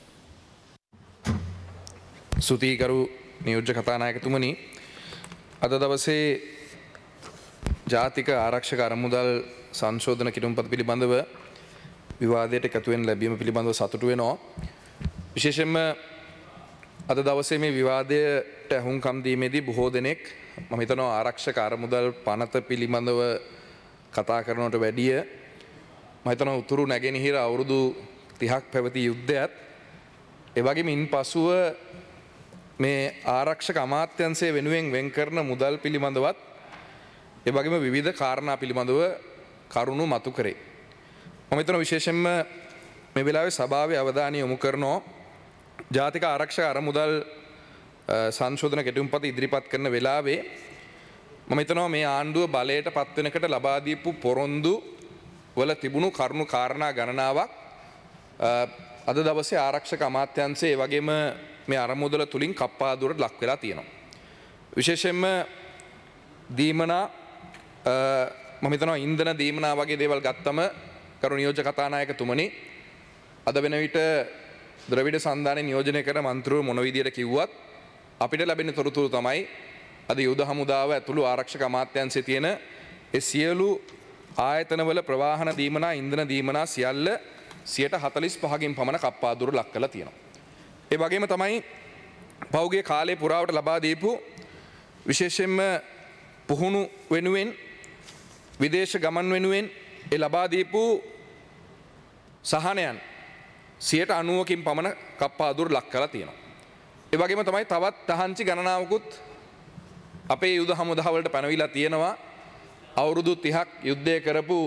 සුතිකරු නියෝජ්‍ය කතානායකතුමනි, අද දවසේ ජාතික ආරක්ෂක අරමුදල් සංශෝධන කිටුම්පත පිළිබඳව විවාදයට එකතුවෙන් ලැබීම පිළිබඳව සතුටු වෙනවා. විශේෂයෙන්ම අද දවසේ මේ විවාදයට ඇහුම්කම් දීමේදී බොහෝ දෙනෙක් මම හිතනවා ආරක්ෂක අරමුදල් පනත පිළිබඳව කතා කරනවට වැඩිය මම හිතනවා උතුරු නැගෙනහිර අවුරුදු තිහක් පැවති යුද්ධයත් ඒ වගේම ඉන්පසුව මේ ආරක්ෂක අමාත්‍යංශය වෙනුවෙන් වෙන් කරන මුදල් පිළිබඳවත් ඒ වගේම විවිධ කාරණා පිළිබඳව කරුණු මතු කරේ. මම හිතනවා විශේෂයෙන්ම මේ වෙලාවේ සභාවේ අවධානය යොමු කරනවා ජාතික ආරක්ෂක අරමුදල් සංශෝධන ගැටුම්පත ඉදිරිපත් කරන වෙලාවේ මම හිතනවා මේ ආණ්ඩුව බලයට පත් වෙනකට ලබා දීපු පොරොන්දු වල තිබුණු කරුණු කාරණා ගණනාවක් අද දවසේ ආරක්ෂක අමාත්‍යාංශය ඒ වගේම මේ අරමුදල තුලින් කප්පාදුවට ලක් වෙලා තියෙනවා. විශේෂයෙන්ම දීමනා මම හිතනවා ඉන්ධන දීමනා වගේ දේවල් ගත්තම කරු නියෝජ්‍ය කතානායකතුමනි අද වෙන විට ද්‍රවිඩ සන්ධානයේ නියෝජනය කර මන්ත්‍රීවරු මොන විදියට කිව්වත් අපිට ලැබෙන තොරතුරු තමයි අද යුද හමුදාව ඇතුළු ආරක්ෂක අමාත්‍යාංශයේ තියෙන ඒ සියලු ආයතනවල ප්‍රවාහන දීමනා ඉන්ධන දීමනා සියල්ල සියයට හතළිස් පහකින් පමණ කප්පාදුර ලක් කරලා තියෙනවා. ඒ වගේම තමයි පෞගේ කාලේ පුරාවට ලබා දීපු විශේෂයෙන්ම පුහුණු වෙනුවෙන් විදේශ ගමන් වෙනුවෙන් ඒ ලබා දීපු සහනයන් සියයට අනූවකින් පමණ කප්පාදුර ලක් කරලා තියෙනවා. ඒ වගේම තමයි තවත් තහංචි ගණනාවකුත් අපේ යුද හමුදාවලට පැනවිලා තියෙනවා. අවුරුදු තිහක් යුද්ධය කරපු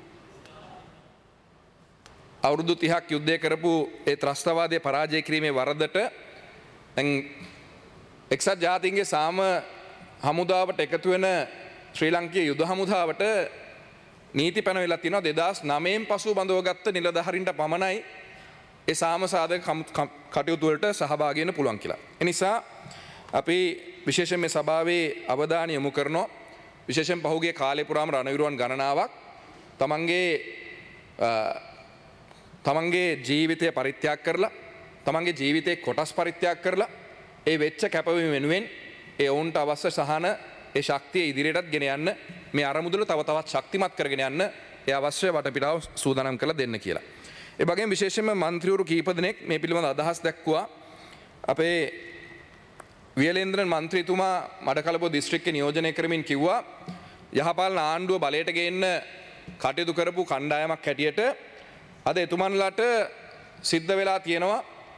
අවුරුදු තිහක් යුද්ධය කරපු ඒ ත්‍රස්තවාදය පරාජය කිරීමේ වරදට දැන් එක්සත් ජාතීන්ගේ සාම හමුදාවට එකතු වෙන ශ්‍රී ලංකීය යුද හමුදාවට නීති පැනවිලා තියෙනවා දෙදහස් නවයෙන් පසු බඳවගත්ත නිලධාරීන්ට පමණයි ඒ සාම සාධක කටයුතු වලට සහභාගී වෙන්න පුළුවන් කියලා. ඒ නිසා අපි විශේෂයෙන් මේ සභාවේ අවධානය යොමු කරනවා විශේෂයෙන් පහුගිය කාලේ පුරාම රණවිරුවන් ගණනාවක් තමන්ගේ තමන්ගේ ජීවිතය පරිත්‍යාග කරලා තමන්ගේ ජීවිතේ කොටස් පරිත්‍යාග කරලා ඒ වෙච්ච කැපවීම වෙනුවෙන් ඒ ඔවුන්ට අවශ්‍ය සහන ඒ ශක්තිය ඉදිරියටත් ගෙන යන්න මේ අරමුදල තව තවත් ශක්තිමත් කරගෙන යන්න ඒ අවශ්‍ය වටපිටාව සූදානම් කරලා දෙන්න කියලා. ඒ වගේම විශේෂයෙන්ම මන්ත්‍රීවරු කීප දෙනෙක් මේ පිළිබඳ අදහස් දැක්වුවා. අපේ වියලේන්ද්‍රන් මන්ත්‍රීතුමා මඩකලපුව දිස්ත්‍රික්කේ නියෝජනය කරමින් කිව්වා යහපාලන ආණ්ඩුව බලයට ගේන්න කටයුතු කරපු කණ්ඩායමක් හැටියට අද එතුමන්ලාට සිද්ධ වෙලා තියෙනවා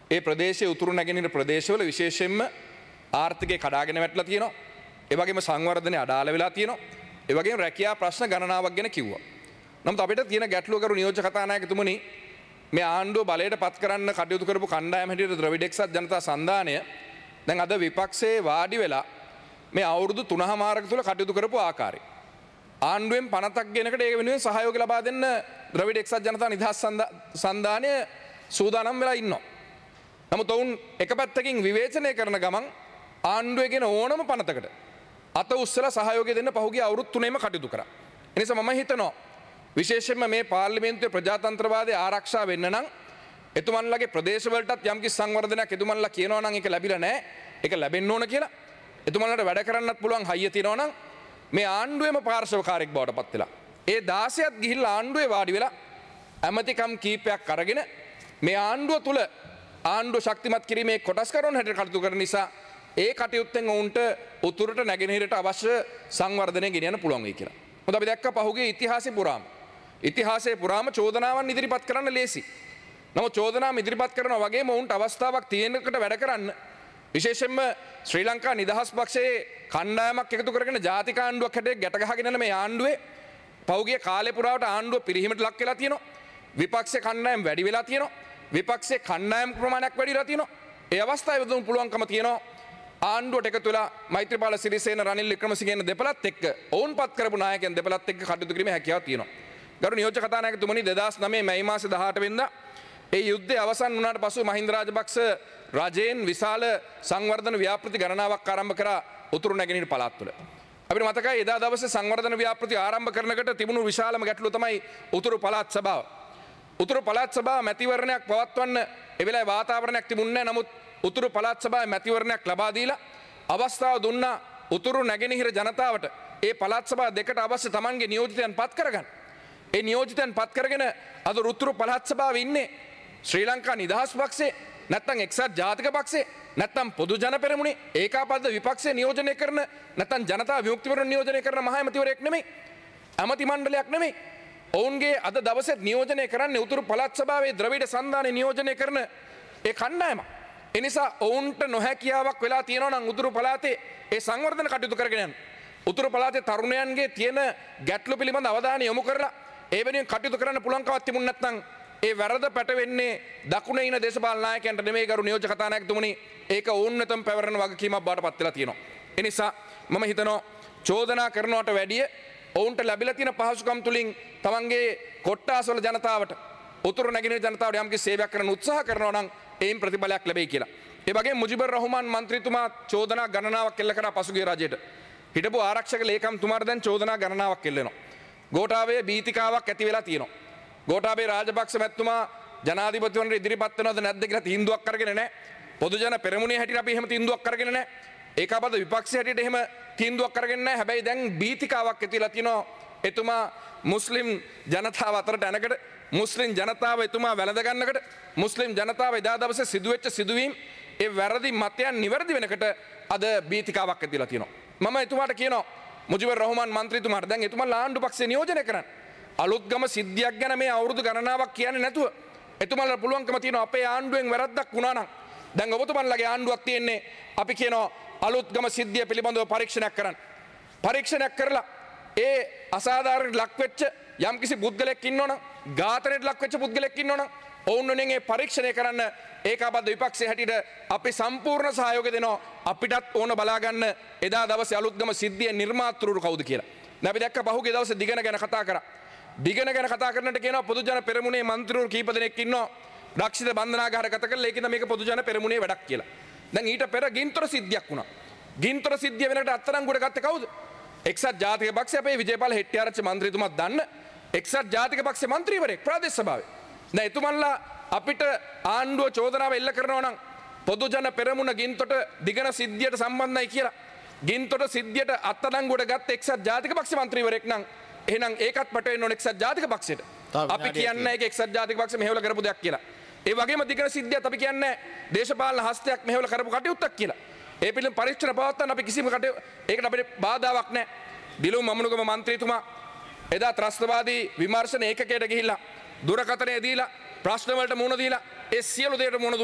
ඒ ප්‍රදේශයේ උතුරු නැගෙනහිර ප්‍රදේශවල විශේෂයෙන්ම ආර්ථිකය කඩාගෙන වැටලා තියෙනවා. ඒ වගේම සංවර්ධනය අඩාල වෙලා තියෙනවා. ඒ වගේම රැකියා ප්‍රශ්න ගණනාවක් ගැන කිව්වා. නමුත් අපිට තියෙන ගැටලුව කරු නියෝජ්‍ය කතානායකතුමනි මේ ආණ්ඩුව බලයට පත් කරන්න කටයුතු කරපු කණ්ඩායම හැටියට ද්‍රවිඩ එක්සත් ජනතා සන්ධානය දැන් අද විපක්ෂයේ වාඩි වෙලා මේ අවුරුදු තුනමාරක තුල කටයුතු කරපු ආකාරය ආණ්ඩුවෙන් පනතක් ගෙනකට ඒ වෙනුවෙන් සහයෝගය ලබා දෙන්න ද්‍රවිඩ එක්සත් ජනතා නිදහස් සන්ධානය සූදානම් වෙලා ඉන්නවා. නමුත් ඔවුන් එක පැත්තකින් විවේචනය කරන ගමන් ආණ්ඩුවේ ගෙන ඕනම පනතකට අත උස්සලා සහයෝගය දෙන්න පහුගිය අවුරුදු තුනේම කටයුතු කරා. ඒ නිසා මම හිතනවා විශේෂයෙන්ම මේ පාර්ලිමේන්තුවේ ප්‍රජාතන්ත්‍රවාදය ආරක්ෂා වෙන්න නම් එතුමන්ලගේ ප්‍රදේශවලටත් යම්කිසි සංවර්ධනයක් එතුමන්ලා කියනවා නම් ඒක ලැබිලා නැහැ. ඒක ලැබෙන්න ඕන කියලා. එතුමන්ලට වැඩ කරන්නත් පුළුවන් හයිය තියෙනවා නම් මේ ආණ්ඩුවේම පාර්ශවකාරයෙක් බවට පත් වෙලා ඒ දාසයත් ගිහිල්ලා ආණ්ඩුවේ වාඩි වෙලා ඇමතිකම් කීපයක් අරගෙන මේ ආණ්ඩුව තුල ආණ්ඩුව ශක්තිමත් කිරීමේ කොටස්කරුවන් හැටියට කටයුතු කරන නිසා ඒ කටයුත්තෙන් ඔවුන්ට උතුරට නැගෙනහිරට අවශ්‍ය සංවර්ධනය ගෙනියන්න පුළුවන් වෙයි කියලා. මොකද අපි දැක්ක පහුගිය ඉතිහාසෙ පුරාම ඉතිහාසයේ පුරාම චෝදනාවන් ඉදිරිපත් කරන්න ලේසි. නමුත් චෝදනාව ඉදිරිපත් කරනවා වගේම ඔවුන්ට අවස්ථාවක් තියෙනකට වැඩ කරන්න විශේෂයෙන්ම ශ්‍රී ලංකා නිදහස් පක්ෂයේ කණ්ඩායමක් එකතු කරගෙන ජාතික ආණ්ඩුවක් හැටියට ගැට ගහගෙන යන මේ ආණ්ඩුවේ පහුගිය කාලේ පුරාවට ආණ්ඩුව පිරිහීමට ලක් වෙලා තියෙනවා. විපක්ෂ කණ්ඩායම් වැඩි වෙලා තියෙනවා. විපක්ෂයේ කණ්ඩායම් ප්‍රමාණයක් වැඩි වෙලා තියෙනවා. ඒ අවස්ථාවේ දුම් පුළුවන්කම තියෙනවා ආණ්ඩුවට එකතු වෙලා මෛත්‍රීපාල සිරිසේන රනිල් වික්‍රමසිංහ දෙපළත් එක්ක ඔවුන් පත් කරපු නායකයන් දෙපළත් එක්ක කටයුතු කිරීමේ හැකියාව තියෙනවා. ගරු නියෝජ්‍ය කතානායකතුමනි දෙදහස් නවය මැයි මාසේ දහඅට වෙනිදා ඒ යුද්ධය අවසන් වුණාට පසු මහින්ද රාජපක්ෂ රජයෙන් විශාල සංවර්ධන ව්‍යාපෘති ගණනාවක් ආරම්භ කරා උතුරු නැගෙනහිර පළාත් වල. අපිට මතකයි එදා දවසේ සංවර්ධන ව්‍යාපෘති ආරම්භ කරනකොට තිබුණු විශාලම ගැටලුව තමයි උතුරු පළාත් සභාව. උතුරු පළාත් සභාව මැතිවරණයක් පවත්වන්න ඒ වෙලාවේ වාතාවරණයක් තිබුණේ නැහැ. නමුත් උතුරු පළාත් සභාවේ මැතිවරණයක් ලබා දීලා අවස්ථාව දුන්නා උතුරු නැගෙනහිර ජනතාවට ඒ පළාත් සභා දෙකට අවශ්‍ය Tamanගේ නියෝජිතයන් පත් කරගන්න. ඒ නියෝජිතයන් පත් කරගෙන අද උතුරු පළාත් සභාවේ ඉන්නේ ශ්‍රී ලංකා නිදහස් පක්ෂේ නැත්නම් එක්සත් ජාතික පක්ෂේ නැත්නම් පොදු ජන පෙරමුණේ ඒකාබද්ධ විපක්ෂය නියෝජනය කරන නැත්නම් ජනතා විමුක්ති පෙරමුණ නියෝජනය කරන මහ ඇමතිවරයෙක් නෙමෙයි. ඇමති මණ්ඩලයක් නෙමෙයි. ඔවුන්ගේ අද දවසේ නියෝජනය කරන්නේ උතුරු පළාත් සභාවේ ද්‍රවිඩ සන්ධානය නියෝජනය කරන ඒ කණ්ඩායම. ඒ නිසා ඔවුන්ට නොහැකියාවක් වෙලා තියෙනවා නම් උතුරු පළාතේ ඒ සංවර්ධන කටයුතු කරගෙන යන්න. උතුරු පළාතේ තරුණයන්ගේ තියෙන ගැටලු පිළිබඳ අවධානය යොමු කරලා ඒ වෙනුවෙන් කටයුතු කරන්න පුළුවන්කමක් තිබුණ නැත්නම් ඒ වැරද පැටවෙන්නේ දකුණේ ඉන දේශපාලන නායකයන්ට නෙමෙයි ගරු නියෝජ්‍ය කතානායකතුමනි. ඒක ඕන්නතම පැවරෙන වගකීමක් බවට පත් වෙලා තියෙනවා. ඒ නිසා මම හිතනවා චෝදනා කරනවට වැඩිය ඔවුන්ට ලැබිලා තියෙන පහසුකම් තුලින් තමන්ගේ කොට්ටාසවල ජනතාවට උතුරු නැගෙනහිර ජනතාවට යම්කිසි සේවයක් කරන්න උත්සාහ කරනවා නම් ඒන් ප්‍රතිඵලයක් ලැබෙයි කියලා. ඒ වගේම මුජිබුර් රහ්මාන් මන්ත්‍රීතුමා චෝදනා ගණනාවක් එල්ල කරා පසුගිය රජයට. හිටපු ආරක්ෂක ලේකම්තුමාට දැන් චෝදනා ගණනාවක් එල්ලෙනවා. ගෝඨාභය බීතිකාවක් ඇති වෙලා තියෙනවා. ගෝඨාභය රාජපක්ෂ මැතිතුමා ජනාධිපතිවරණයට ඉදිරිපත් වෙනවද නැද්ද කියලා තීන්දුවක් අරගෙන නැහැ. පොදු ජන පෙරමුණේ හැටියට අපි එහෙම තීන්දුවක් අරගෙන නැහැ. ඒකාබද්ධ විපක්ෂය හැටියට එහෙම තීන්දුවක් අරගෙන නැහැ. හැබැයි දැන් බීතිකාවක් ඇති වෙලා තියෙනවා. එතුමා මුස්ලිම් ජනතාව අතරට යනකට මුස්ලිම් ජනතාව එතුමා වැළඳ ගන්නකට මුස්ලිම් ජනතාව එදා දවසේ සිදුවෙච්ච සිදුවීම් ඒ වැරදි මතයන් නිවැරදි වෙනකට අද බීතිකාවක් ඇතිලා තියෙනවා. මම එතුමාට කියනවා මුජිබුර් රහ්මාන් මන්ත්‍රීතුමාට දැන් එතුමාලා ආණ්ඩු පක්ෂේ නියෝජනය කරන්න. අලුත්ගම සිද්ධියක් ගැන මේ අවුරුදු ගණනාවක් කියන්නේ නැතුව එතුමාලා පුළුවන්කම තියෙනවා අපේ ආණ්ඩුවෙන් වැරද්දක් වුණා නම් දැන් ඔබතුමන්ලගේ ආණ්ඩුවක් තියෙන්නේ අපි කියනවා අලුත්ගම සිද්ධිය පිළිබඳව පරීක්ෂණයක් කරන්න. පරීක්ෂණයක් කරලා ඒ අසාධාරණයට ලක් වෙච්ච යම්කිසි පුද්ගලෙක් ඉන්නවනම් ඝාතනයට ලක් වෙච්ච පුද්ගලෙක් ඉන්නවනම් ඔවුන් වෙනුවෙන් ඒ පරීක්ෂණය කරන්න ඒකාබද්ධ විපක්ෂයේ හැටියට අපි සම්පූර්ණ සහයෝගය දෙනවා. අපිටත් ඕන බලා ගන්න එදා දවසේ අලුත්ගම සිද්ධියේ නිර්මාතෘරු කවුද කියලා. දැන් අපි දැක්ක පහුගිය දවසේ දිගන ගැන කතා කරා. දිගන ගැන කතා කරනට කියනවා පොදු ජන පෙරමුණේ මන්ත්‍රීවරු කීප දෙනෙක් ඉන්නවා. රක්ෂිත බන්ධනාගාර ගත කරලා ඒකින්ද මේක පොදු ජන පෙරමුණේ වැඩක් කියලා. දැන් ඊට පෙර ගින්තොර සිද්ධියක් වුණා. ගින්තොර සිද්ධිය වෙනකොට අත්අඩංගුවට ගත්තේ කවුද? එක්සත් ජාතික පක්ෂය අපේ විජේපාල හෙට්ටිආරච්චි මන්ත්‍රීතුමා දන්න එක්සත් ජාතික පක්ෂ මන්ත්‍රීවරයෙක් ප්‍රාදේශ සභාවේ. දැන් එතුමන්ලා අපිට ආණ්ඩුව චෝදනාව එල්ල කරනවා නම් පොදු ජන පෙරමුණ ගින්තොට දිගන සිද්ධියට සම්බන්ධයි කියලා ගින්තොට සිද්ධියට අත්අඩංගුවට ගත්ත එක්සත් ජාතික පක්ෂ මන්ත්‍රීවරයෙක් නම් එහෙනම් ඒකත් පටවෙන්න ඕන එක්සත් ජාතික පක්ෂයට. අපි කියන්නේ ඒක එක්සත් ජාතික පක්ෂ මෙහෙवला කරපු දෙයක් කියලා. ඒ වගේම දිගන සිද්ධියත් අපි කියන්නේ දේශපාලන හස්තයක් මෙහෙवला කරපු කටයුත්තක් කියලා. ඒ පිළිබඳ පරීක්ෂණ පවත්වන්න අපි කිසිම කටයුතු ඒකට අපිට බාධාවක් නැහැ. දිලුම් මමුණුගම මන්ත්‍රීතුමා එදා ත්‍රස්තවාදී විමර්ශන ඒකකයට ගිහිල්ලා දුරකථනය දීලා ප්‍රශ්න වලට මුහුණ දීලා ඒ සියලු දේට මුහුණ දුන්නා.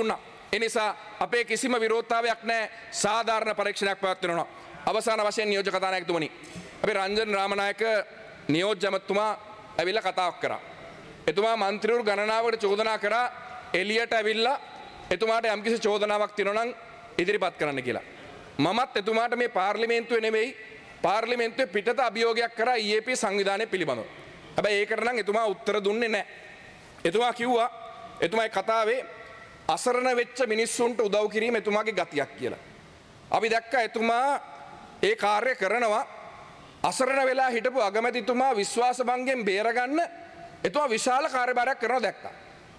එනිසා අපේ කිසිම විරෝධතාවයක් නැහැ සාධාරණ පරීක්ෂණයක් පවත්වනවා. අවසාන වශයෙන් නියෝජ්‍ය කතානායකතුමනි අපි රංජන් රාමනායක නියෝජ්‍ය ඇමතුමා ඇවිල්ලා කතාවක් කරා. එතුමා මන්ත්‍රීවරු ගණනාවකට චෝදනා කරා එළියට ඇවිල්ලා එතුමාට යම්කිසි චෝදනාවක් තියෙනවා නම් ඉදිරිපත් කරන්න කියලා. මමත් එතුමාට මේ පාර්ලිමේන්තුවේ නෙමෙයි පාර්ලිමේන්තුවේ පිටත අභියෝගයක් කරා E A P සංවිධානය පිළිබඳව. හැබැයි ඒකට නම් එතුමා උත්තර දුන්නේ නැහැ. එතුමා කිව්වා එතුමායි කතාවේ අසරණ වෙච්ච මිනිස්සුන්ට උදව් කිරීම එතුමාගේ ගතියක් කියලා. අපි දැක්කා එතුමා ඒ කාර්ය කරනවා අසරණ වෙලා හිටපු අගමැතිතුමා විශ්වාස භංගයෙන් බේරගන්න එතුමා විශාල කාර්යභාරයක් කරනවා දැක්කා.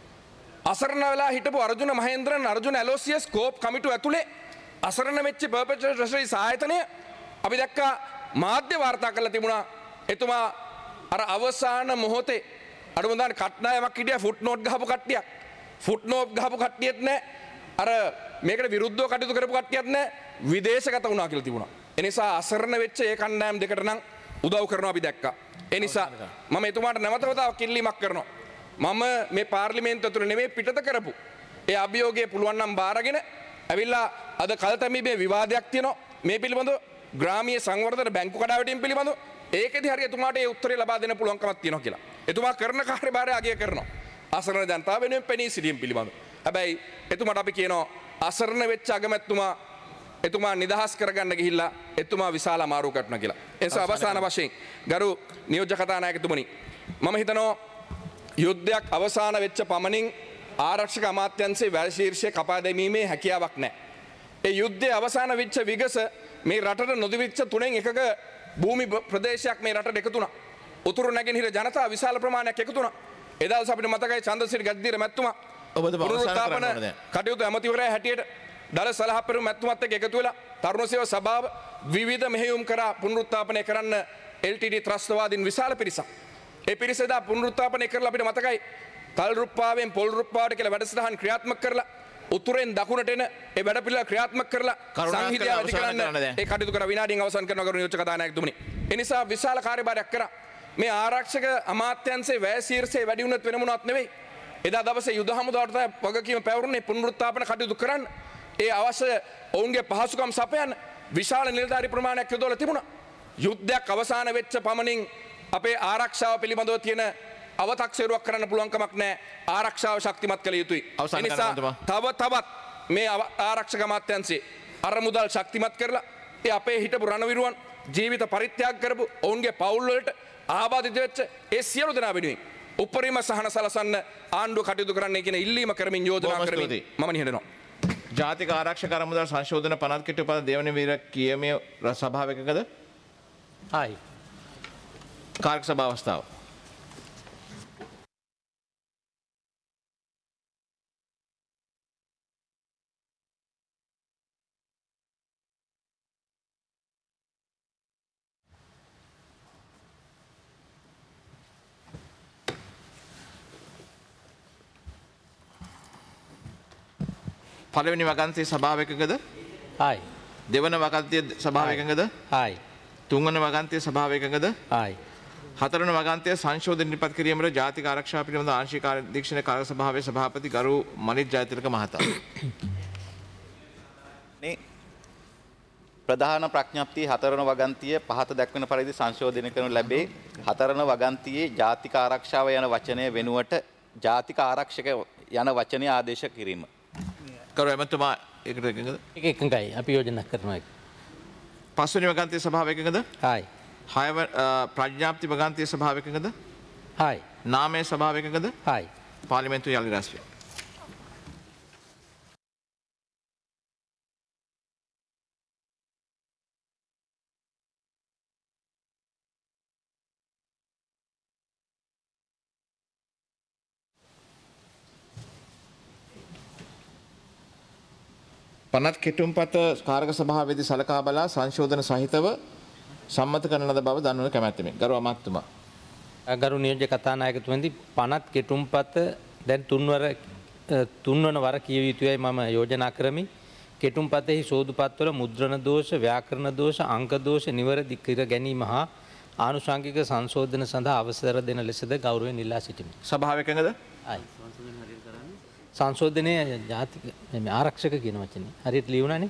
අසරණ වෙලා හිටපු අර්ජුන මහේන්ද්‍රන් අර්ජුන ඇලෝසියස් කෝප් කමිටුව ඇතුලේ අසරණ වෙච්ච පර්පෙචුවල් ට්‍රෙෂරි සායතනය අපි දැක්කා මාධ්‍ය වාර්තා කරලා තිබුණා එතුමා අර අවසාන මොහොතේ අඩුමදාන කට්නායමක් හිටියා ෆුට් නෝට් ගහපු කට්ටියක් ෆුට් නෝට් ගහපු කට්ටියෙත් නැහැ අර මේකට විරුද්ධව කටයුතු කරපු කට්ටියත් නැහැ විදේශගත වුණා කියලා තිබුණා. ඒ නිසා අසරණ වෙච්ච ඒ කණ්ඩායම් දෙකට නම් උදව් කරනවා අපි දැක්කා. ඒ නිසා මම එතුමාට නැවත වතාවක් ඉල්ලීමක් කරනවා. මම මේ පාර්ලිමේන්තුව තුළ නෙමෙයි පිටත කරපු ඒ අභියෝගය පුළුවන් නම් බාරගෙන ඇවිල්ලා අද කල්තැමීමේ විවාදයක් තියෙනවා මේ පිළිබඳව ග්‍රාමීය සංවර්ධන බැංකු කඩාවැටීම පිළිබඳව ඒකෙදි හරිය එතුමාට ඒ උත්තරේ ලබා දෙන්න පුළුවන්කමක් තියෙනවා කියලා. එතුමා කරන කාර්යභාරය අගය කරනවා. අසරණ ජනතාව වෙනුවෙන් පෙනී සිටීම පිළිබඳව. හැබැයි එතුමාට අපි කියනවා අසරණ වෙච්ච අගමැතිතුමා එතුමා නිදහස් කරගන්න ගිහිල්ලා එතුමා විශාල අමාරුවකට වුණා කියලා. ඒ නිසා අවසාන වශයෙන් ගරු නියෝජ්‍ය කතානායකතුමනි මම හිතනවා යුද්ධයක් අවසාන වෙච්ච පමණින් ආරක්ෂක අමාත්‍යංශයේ වැල් ශීර්ෂය කපා දැමීමේ හැකියාවක් නැහැ. ඒ යුද්ධය අවසාන වෙච්ච විගස මේ රටට නොදිවිච්ච තුනෙන් එකක භූමි ප්‍රදේශයක් මේ රටට එකතු වුණා. උතුරු නැගෙනහිර ජනතාව විශාල ප්‍රමාණයක් එකතු වුණා. එදා අපිට මතකයි චන්ද්‍රසිරි ගද්දිර මැතිතුමා පුනරුත්ථාපන කටයුතු ඇමතිවරයා හැටියට දල සලහපැරු මැතිතුමත් එක්ක එකතු වෙලා තරුණ සේවා සභාව විවිධ මෙහෙයුම් කරා පුනරුත්ථාපනය කරන්න L T D ත්‍රස්තවාදීන් විශාල පිරිසක්. ඒ පිරිස එදා පුනරුත්ථාපනය කරලා අපිට මතකයි තල් රුප්පාවෙන් පොල් රුප්පාවට කියලා වැඩසටහන් ක්‍රියාත්මක කරලා උතුරෙන් දකුණට එන ඒ වැඩ පිළිවෙල ක්‍රියාත්මක කරලා සංහිඳියාව ඇති කරන්න ඒ කටයුතු කරා. විනාඩියෙන් අවසන් කරනවා ගරු නියෝජ්‍ය කතානායකතුමනි. ඒ නිසා විශාල කාර්යභාරයක් කරා. මේ ආරක්ෂක අමාත්‍යංශයේ වැය ශීර්ෂයේ වැඩි වුණත් වෙන මොනවත් නෙවෙයි. එදා දවසේ යුද හමුදාවට වගකීම පැවරුනේ පුනරුත්ථාපන කටයුතු කරන්න. ඒ අවශ්‍ය ඔවුන්ගේ පහසුකම් සපයන්න විශාල නිලධාරි ප්‍රමාණයක් යොදවලා තිබුණා. යුද්ධයක් අවසාන වෙච්ච පමණින් අපේ ආරක්ෂාව පිළිබඳව තියෙන අව탁සේරුවක් කරන්න පුළුවන් කමක් නැහැ. ආරක්ෂාව ශක්තිමත් කළ යුතුයි. ඒ නිසා තව තවත් මේ ආරක්ෂක අමාත්‍යංශයේ අරමුදල් ශක්තිමත් කරලා ඒ අපේ හිටපු රණවිරුවන් ජීවිත පරිත්‍යාග කරපු ඔවුන්ගේ පවුල් වලට ආබාධිත වෙච්ච ඒ සියලු දෙනා වෙනුවෙන් උපරිම සහන සලසන්න ආණ්ඩුව කටයුතු කරන්න කියන ඉල්ලීම කරමින් යෝජනා කරමින් මම නිහඬනවා. ජාතික ආරක්ෂක අරමුදල් සංශෝධන පනත් කිට්ටු පද දේවන වීර කියමේ සභාව එකකද? හයි. කාර්ක සභා අවස්ථාව. පළවෙනි වගන්තිය සභාව එකකද? හයි. දෙවන වගන්තිය සභාව එකකද? හයි. තුන්වන වගන්තිය සභාව එකකද? හයි. හතරවන වගන්තිය සංශෝධන ඉදිරිපත් කිරීමට ජාතික ආරක්ෂා පිළිබඳ ආංශික අධ්‍යක්ෂණයේ කාර්ය සභාවේ සභාපති ගරු මනිත් ජයතිලක මහතා. මේ ප්‍රධාන ප්‍රඥප්තිය හතරවන වගන්තිය පහත දැක්වෙන පරිදි සංශෝධනය කරනු ලැබේ. හතරවන වගන්තියේ ජාතික ආරක්ෂාව යන වචනය වෙනුවට ජාතික ආරක්ෂක යන වචනය ආදේශ කිරීම. කරු එමෙතුමා ඒකට එකඟද? ඒක එකඟයි. අපි යෝජනා කරනවා ඒක. පස්වෙනි වගන්තිය සභාව එකකද? හයි. හයව ප්‍රඥාප්ති වගන්තිය සභාව එකකද? හයි. නාමයේ සභාව එකකද? හයි. පාර්ලිමේන්තු යලි රැස්වීම. පනත් කෙටුම්පත කාරක සභාවේදී සලකා බලා සංශෝධන සහිතව සම්මත කරන ලද බව දන්වන කැමැත්තෙමි. ගරු අමාත්‍යතුමා. ගරු නියෝජ්‍ය කතානායකතුමනි පනත් කෙටුම්පත දැන් තුන්වර තුන්වන වර කියවිය යුතුයයි මම යෝජනා කරමි. කෙටුම්පතෙහි සෝදුපත්වල මුද්‍රණ දෝෂ, ව්‍යාකරණ දෝෂ, අංක දෝෂ නිවැරදි කර ගැනීම හා ආනුෂංගික සංශෝධන සඳහා අවසර දෙන ලෙසද ගෞරවයෙන් ඉල්ලා සිටිමි. සභාව එකඟද? හයි. සංශෝධනය ජාතික මේ ආරක්ෂක කියන වචනේ. හරියට ලියුණානේ.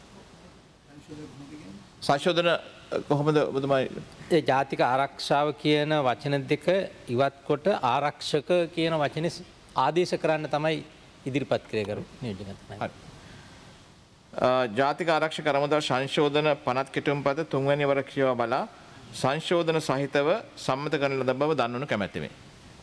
සංශෝධන කොහොමද ඔබතුමා ඒ ජාතික ආරක්ෂාව කියන වචන දෙක ඉවත් කොට ආරක්ෂක කියන වචනේ ආදේශ කරන්න තමයි ඉදිරිපත් කරේ කරු නියෝජනය. හරි. ජාතික ආරක්ෂක අරමුදල් සංශෝධන පනත් කෙටුම්පත තුන්වැනි වර කියවා බලා සංශෝධන සහිතව සම්මත කරන ලද බව දන්වනු කැමැත්තෙමි.